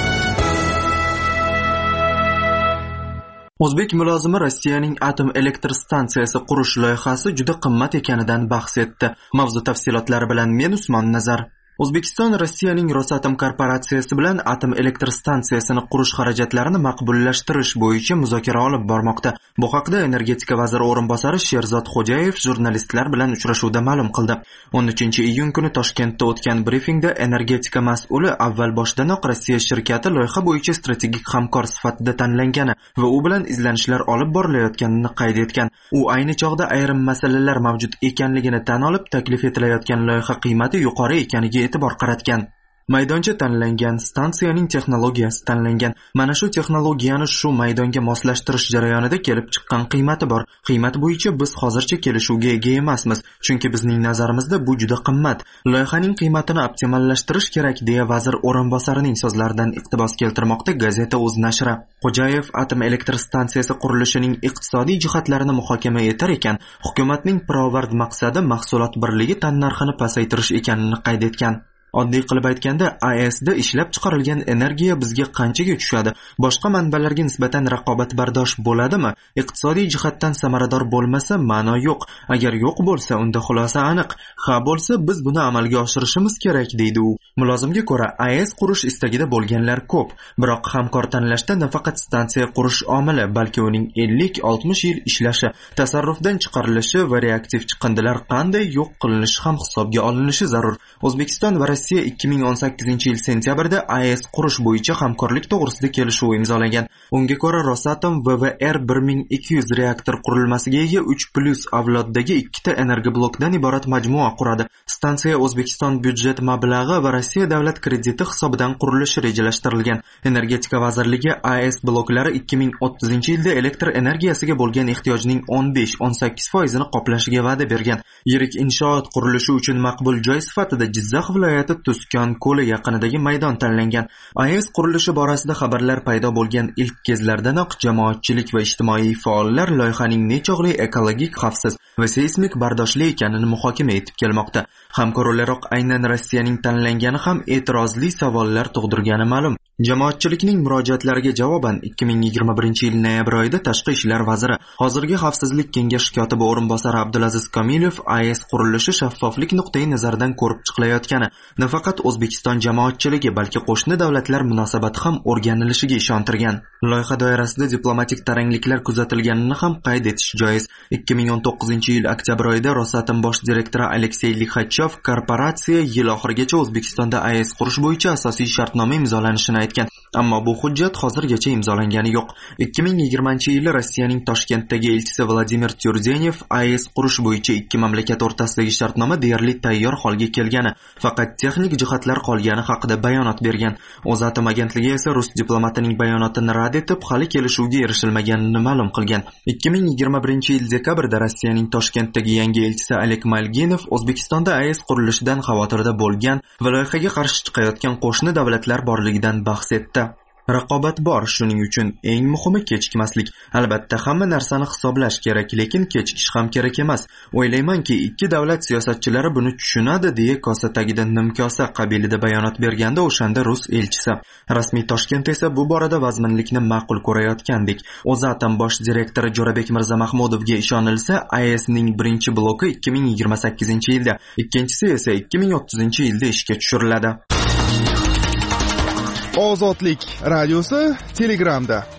[SPEAKER 1] O'zbek mulozimi Rossiyaning atom elektr stansiyasi qurish loyihasi juda qimmat ekanidan bahs etdi. Mavzu tafsilotlari bilan men Usmon Nazar. O'zbekiston Rossiyaning Rosatom korporatsiyasi bilan atom elektr stansiyasini qurish xarajatlarini maqbullashtirish bo'yicha muzokara olib bormoqda. Bu haqda energetika vaziri o'rinbosari Sherzod Xo'jayev jurnalistlar bilan uchrashuvda ma'lum qildi. o'n uchinchi iyun kuni Toshkentda o'tgan brifingda energetika mas'uli avval boshdanoq Rossiya shirkati loyiha bo'yicha strategik hamkor sifatida tanlangani va u bilan izlanishlar olib borilayotganini qayd etgan. U ayni chog'da ayrim masalalar mavjud ekanligini tan olib, taklif etilayotgan loyiha qiymati yuqori ekaniga e'tibor qaratgan. Maydoncha tanlangan, stansiyaning texnologiyasi tanlangan. Mana shu texnologiyani shu maydonga moslashtirish jarayonida kelib chiqqan qiymati bor. Qiymat bo'yicha biz hozircha kelishuvga ega emasmiz, chunki bizning nazarimizda bu juda qimmat. Loyihaning qiymatini optimallashtirish kerak, deya vazir o'rinbosarining so'zlaridan iqtibos keltirmoqda gazeta o'z nashri. Xo'jayev atom elektr stansiyasi qurilishining iqtisodiy jihatlarini muhokama etar ekan, hukumatning pirovard maqsadi mahsulot birligi tannarxini pasaytirish ekanini qayd etgan. Oddiy qilib aytganda, A E S'da ishlab chiqarilgan energiya bizga qanchaga tushadi? Boshqa manbalarga nisbatan raqobatbardosh bo'ladimi? Iqtisodiy jihatdan samarador bo'lmasa, ma'no yo'q. Agar yo'q bo'lsa, unda xulosa aniq. Ha bo'lsa, biz buni amalga oshirishimiz kerak, deydi u. Mulozimga ko'ra, A E S qurish istagida bo'lganlar ko'p. Biroq hamkor tanlashda nafaqat stansiya qurish omili, balki uning ellik oltmish yil ishlashi, tasarrufdan chiqarilishi va reaktiv chiqindilar qanday yo'q qilinishi ham hisobga olinishi zarur. O'zbekiston va Rossiya ikki ming o'n sakkizinchi yil sentyabrda A E S qurish bo'yicha hamkorlik to'g'risida kelishuv imzolagan. Unga ko'ra Rosatom V V R bir ming ikki yuz reaktor qurilmasiga ega uch plus avloddagi ikkita energoblokdan iborat majmua quradi. Stansiya O'zbekiston byudjet mablag'i va Rossiya davlat krediti hisobidan qurilishi rejalashtirilgan. Energetika vazirligi A E S bloklari ikki ming o'ttizinchi yilda elektr energiyasiga bo'lgan ehtiyojning o'n besh o'n sakkiz foizini qoplashiga va'da bergan. Yirik inshoot qurilishi uchun maqbul joy sifatida Jizzax viloyati Tuskon ko'li yaqinidagi maydon tanlangan. A E S qurilishi borasida xabarlar paydo bo'lgan ilk kezlardanoq jamoatchilik va ijtimoiy faollar loyihaning nechog'li ekologik, xavfsiz va seysmik bardoshli ekanini muhokama etib kelmoqda. Hamkor o'laroq aynan Rossiyaning tanlangani ham e'tirozli savollar tug'dirgani ma'lum. Jamoatchilikning murojaatlariga javoban ikki ming yigirma birinchi yil noyabr oyida Tashqi ishlar vaziri, hozirgi Xavfsizlik kengashi kotibi o'rinbosari Abdulaziz Komilov A E S qurilishi shaffoflik nuqtai nazaridan ko'rib chiqilayotgani, nafaqat O'zbekiston jamoatchiligi, balki qo'shni davlatlar munosabati ham o'rganilishiga ishontirgan. Loyiha doirasida diplomatik tarangliklar kuzatilganini ham qayd etish joiz. ikki ming o'n to'qqizinchi yil oktyabr oyida Rosatom bosh direktori Aleksey Lixachov korporatsiya yil oxirigacha O'zbekistonda A E S qurish bo'yicha asosiy shartnoma imzolanishini aytgan. Ammo bu hujjat hozirgacha imzolangani yo'q. ikki ming yigirmanchi yili Rossiyaning Toshkentdagi elchisi Vladimir Tyurdenev A E S qurish bo'yicha ikki mamlakat o'rtasidagi shartnoma deyarli tayyor holga kelgani, faqat texnik jihatlar qolgani haqida bayonot bergan. O'zatom agentligi esa rus diplomatining bayonotini rad etib, hali kelishuvga erishilmaganini ma'lum qilgan. ikki ming yigirma birinchi yil dekabrda Rossiyaning Toshkentdagi yangi elchisi Alek Malginov O'zbekistonda A E S qurilishidan xavotirda bo'lgan va loyihaga qarshi chiqayotgan qo'shni davlatlar borligidan bahs etdi. Raqobat bor, shuning uchun eng muhimi kechikmaslik. Albatta hamma narsani hisoblash kerak, lekin kechikish ham kerak emas. O'ylaymanki, ikki davlat siyosatchilari buni tushunadi, deya kosa tagida nimkosa qabilida bayonot berganda o'shanda rus elchisi. Rasmiy Toshkent esa bu borada vazminlikni ma'qul ko'rayotgandek. O'zatom bosh direktori Jo'rabek Mirzamahmudovga ishonilsa, A E S'ning birinchi bloki ikki ming yigirma sakkizinchi yilda, ikkinchisi esa ikki ming o'ttizinchi yilda ishga tushiriladi.
[SPEAKER 2] Ozodlik radiosi Telegramda.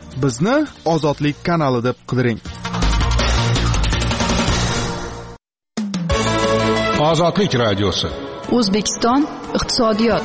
[SPEAKER 2] Bizni Ozodlik kanali deb qidiring.
[SPEAKER 6] Ozodlik radiosi.
[SPEAKER 4] O'zbekiston iqtisodiyot.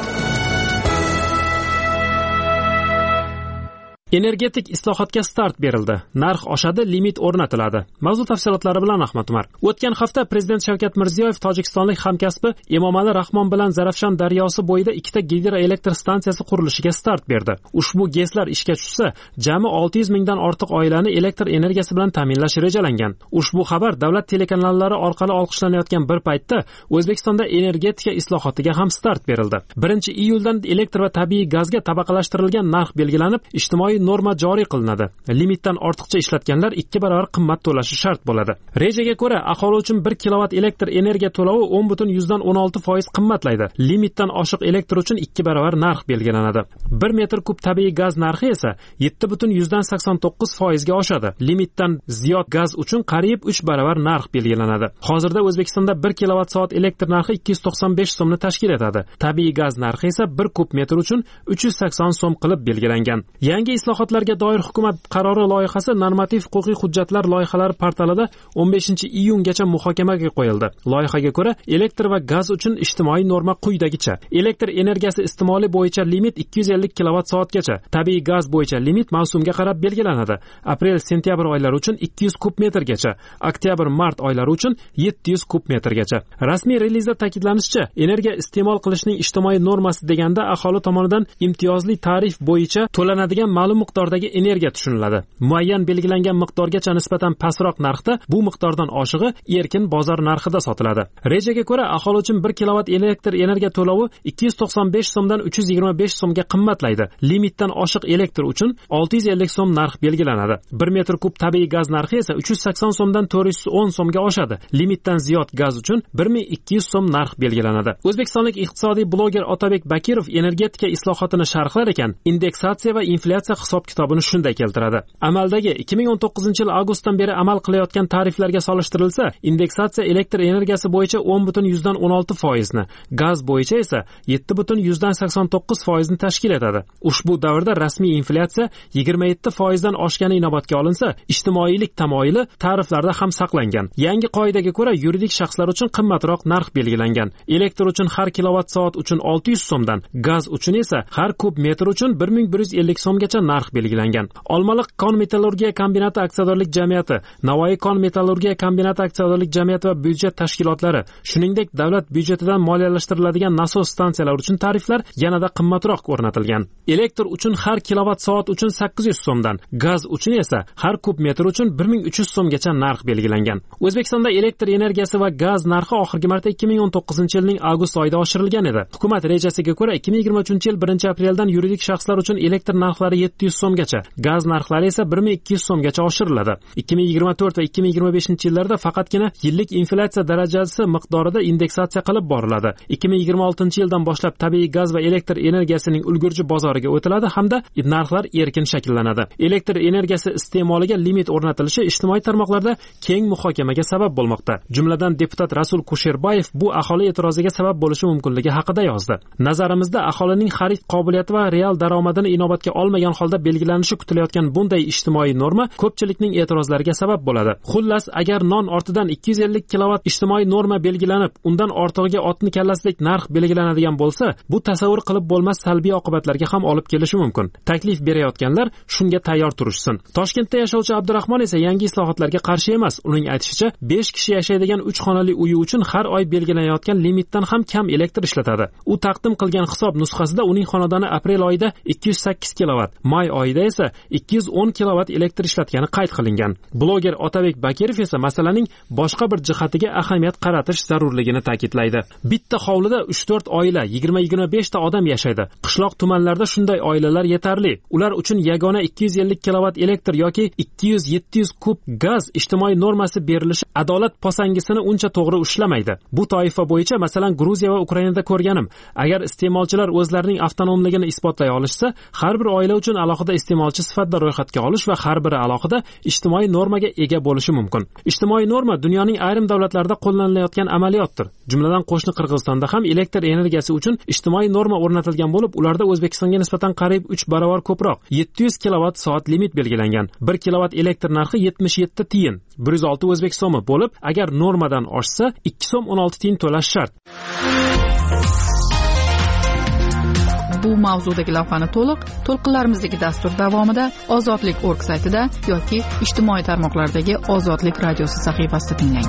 [SPEAKER 12] Energetik islohotga start berildi. Narx oshadi, limit o'rnatiladi. Mavzu tafsilotlari bilan Ahmad Umar. O'tgan hafta Prezident Shavkat Mirziyoyev tojikistonlik hamkasbi Emomali Rahmon bilan Zarafshon daryosi bo'yida ikkita gidroelektr stansiyasi qurilishiga start berdi. Ushbu GESlar ishga tushsa, jami olti yuz mingdan ortiq oilani elektr energiyasi bilan ta'minlash rejalangan. Ushbu xabar davlat telekanallari orqali olqishlanayotgan bir paytda O'zbekistonda energetika islohotiga ham start berildi. birinchi iyuldan elektr va tabiiy gazga tabaqalashtirilgan narx belgilanib, ijtimoiy norma joriy qilinadi. Limitdan ortiqcha ishlatganlar ikki barobar qimmat to'lashi shart bo'ladi. Rejaga ko'ra, aholi uchun bir kilovat elektr energiya to'lovi o'n butun yuzdan o'n olti foiz qimmatlaydi. Limitdan oshiq elektr uchun ikki barobar narx belgilanadi. bir metr kub tabiiy gaz narxi esa yetti butun yuzdan sakson to'qqiz foizga oshadi. Limitdan ziyod gaz uchun qariyb uch barobar narx belgilanadi. Hozirda O'zbekistonda bir kilovat soat elektr narxi ikki yuz to'qson besh so'mni tashkil etadi. Tabiiy gaz narxi esa bir kub metr uchun uch yuz sakson so'm qilib belgilangan. Yangi islohotlarga doir hukumat qarori loyihasi normativ-huquqiy hujjatlar loyihalari portalida o'n beshinchi iyungacha muhokamaga qo'yildi. Loyihaga ko'ra, elektr va gaz uchun ijtimoiy norma quyidagicha: elektr energiyasi iste'moli bo'yicha limit ikki yuz ellik kilovat soatgacha, tabiiy gaz bo'yicha limit mavsumga qarab belgilanadi. Aprel-sentyabr oylari uchun ikki yuz kub metrgacha, oktyabr-mart oylari uchun yetti yuz kub metrgacha. Rasmiy relizda ta'kidlanishicha, energiya iste'mol qilishning ijtimoiy normasi deganda aholi tomonidan imtiyozli tarif bo'yicha to'lanadigan ma'lum miqdordagi energiya tushuniladi. Muayyan belgilangan miqdorgacha nisbatan pastroq narxda, bu miqdordan oshig'i erkin bozor narxida sotiladi. Rejaga ko'ra, aholi uchun bir kilovat elektr energiya to'lovi ikki yuz to'qson besh so'mdan uch yuz yigirma besh so'mga qimmatlaydi. Limitdan oshiq elektr uchun olti yuz ellik so'm narx belgilanadi. bir metr kub tabiiy gaz narxi esa uch yuz sakson so'mdan to'rt yuz o'n so'mga oshadi. Limitdan ziyod gaz uchun bir ming ikki yuz so'm narx belgilanadi. O'zbekistonlik iqtisodiy bloger Otabek Bakirov energetika islohotini sharhlar ekan, indeksatsiya va inflyatsiya hisob-kitobini shunday keltiradi. Amaldagi ikki ming o'n to'qqizinchi yil avgustdan beri amal qilayotgan tariflarga solishtirilsa, indeksatsiya elektr energiyasi bo'yicha o'n butun yuzdan o'n olti foizni, gaz bo'yicha esa yetti butun yuzdan sakson to'qqiz foizni tashkil etadi. Ushbu davrda rasmiy inflyatsiya yigirma yetti foizdan oshgani inobatga olinsa, ijtimoiylik tamoyili tariflarda ham saqlangan. Yangi qoidaga ko'ra, yuridik shaxslar uchun qimmatroq narx belgilangan. Elektr uchun har kilovat soat uchun olti yuz so'mdan, gaz uchun esa har kub metr uchun bir ming bir yuz ellik so'mgacha narx belgilangan. Olmaliq kon metallurgiya kombinati aksiyadorlik jamiyati, Navoiy kon metallurgiya kombinati aksiyadorlik jamiyati va byudjet tashkilotlari, shuningdek davlat byudjetidan moliyalashtiriladigan nasos stansiyalar uchun tariflar yanada qimmatroq o'rnatilgan. Elektr uchun har kilovat soat uchun sakkiz yuz so'mdan, gaz uchun esa har kub metr uchun bir ming uch yuz so'mgacha narx belgilangan. O'zbekistonda elektr energiyasi va gaz narxi oxirgi marta ikki ming o'n to'qqizinchi yilning avgust oyida oshirilgan edi. Hukumat rejasiga ko'ra, ikki ming yigirma uchinchi yil birinchi apreldan yuridik shaxslar uchun elektr narxlari yetti yuz so'mgacha, gaz narxlari esa bir ming ikki yuz so'mgacha oshiriladi. ikki ming yigirma to'rt va ikki ming yigirma beshinchi yillarda faqatgina yillik inflyatsiya darajasi miqdorida indeksatsiya qilib boriladi. ikki ming yigirma oltinchi yildan boshlab tabiiy gaz va elektr energiyasining ulgurji bozoriga o'tiladi hamda narxlar erkin shakllanadi. Elektr energiyasi iste'moliga limit o'rnatilishi ijtimoiy tarmoqlarda keng muhokamaga sabab bo'lmoqda. Jumladan deputat Rasul Kusherbayev bu aholi e'tiroziga sabab bo'lishi mumkinligi haqida yozdi. Nazarimizda aholining xarid qobiliyati va real daromadini inobatga olmagan holda belgilanishi kutilayotgan bunday ijtimoiy norma ko'pchilikning e'tirozlariga sabab bo'ladi. Xullas, agar non ortidan ikki yuz ellik kilovat ijtimoiy norma belgilanib, undan ortig'iga otni kallasidek narx belgilanadigan bo'lsa, bu tasavvur qilib bo'lmas salbiy oqibatlarga ham olib kelishi mumkin. Taklif berayotganlar shunga tayyor turishsin. Toshkentda yashovchi Abdurahmon esa yangi islohotlarga qarshi emas. Uning aytishicha, besh kishi yashaydigan uch xonali uyi uchun har oy belgilanayotgan limitdan ham kam elektr ishlatadi. U taqdim qilgan hisob nusxasida uning xonadoni aprel oyida ikki yuz sakkiz kilovat, may oyida esa ikki yuz o'n kilovat elektr ishlatgani qayd qilingan. Bloger Otabek Bakirov esa masalaning boshqa bir jihatiga ahamiyat qaratish zarurligini ta'kidlaydi. Bitta hovlida uch to'rt oila, yigirma yigirma besh ta odam yashaydi. Qishloq tumanlarda shunday oilalar yetarli. Ular uchun yagona ikki yuz ellik kilovat elektr yoki ikki yuz yetti yuz kub gaz ijtimoiy normasi berilishi adolat posangisini uncha to'g'ri ushlamaydi. Bu toifa bo'yicha masalan Gruziya va Ukrainada ko'rganim. Agar iste'molchilar o'zlarining avtonomligini isbotlay olishsa, har bir oila uchun alohida alohida iste'molchi sifatida ro'yxatga olish va har biri alohida ijtimoiy normaga ega bo'lishi mumkin. Ijtimoiy norma dunyoning ayrim davlatlarida qo'llanilayotgan amaliyotdir. Jumladan qo'shni Qirg'izistonda ham elektr energiyasi uchun ijtimoiy norma o'rnatilgan bo'lib, ularda O'zbekistonga nisbatan qariyb uch barobar ko'proq yetti yuz kilovat soat limit belgilangan. bir kilovat elektr narxi yetmish yetti tiyin, bir yuz olti o'zbek so'mi bo'lib, agar normadan oshsa ikki so'm o'n olti tiyin to'lash shart.
[SPEAKER 4] Bu mavzudagi lavhani to'liq to'lqinlarimizdagi dastur davomida ozodlik nokta org saytida yoki ijtimoiy tarmoqlardagi Ozodlik radiosi sahifasida tinglang.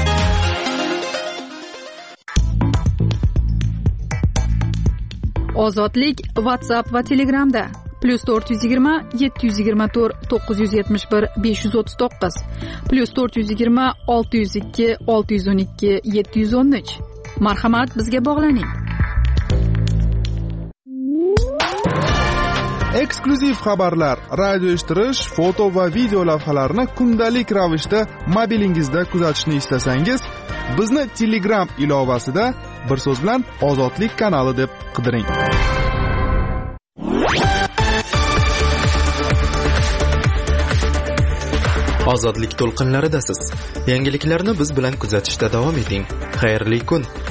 [SPEAKER 4] Ozodlik WhatsApp va Telegramda plus to'rt yuz yigirma yetti yuz yigirma to'rt to'qqiz yuz yetmish bir besh yuz o'ttiz to'qqiz plus to'rt yuz yigirma olti yuz ikki olti yuz o'n ikki yetti yuz o'n uch. Marhamat, bizga bog'laning.
[SPEAKER 2] Eksklyuziv xabarlar, radio eshittirish, foto va video lavhalarni kundalik ravishda mobilingizda kuzatishni istasangiz, bizni Telegram ilovasida bir so'z bilan Ozodlik kanali deb qidiring.
[SPEAKER 1] Ozodlik to'lqinlaridasiz. Yangiliklarni biz bilan kuzatishda davom eting. Xayrli kun.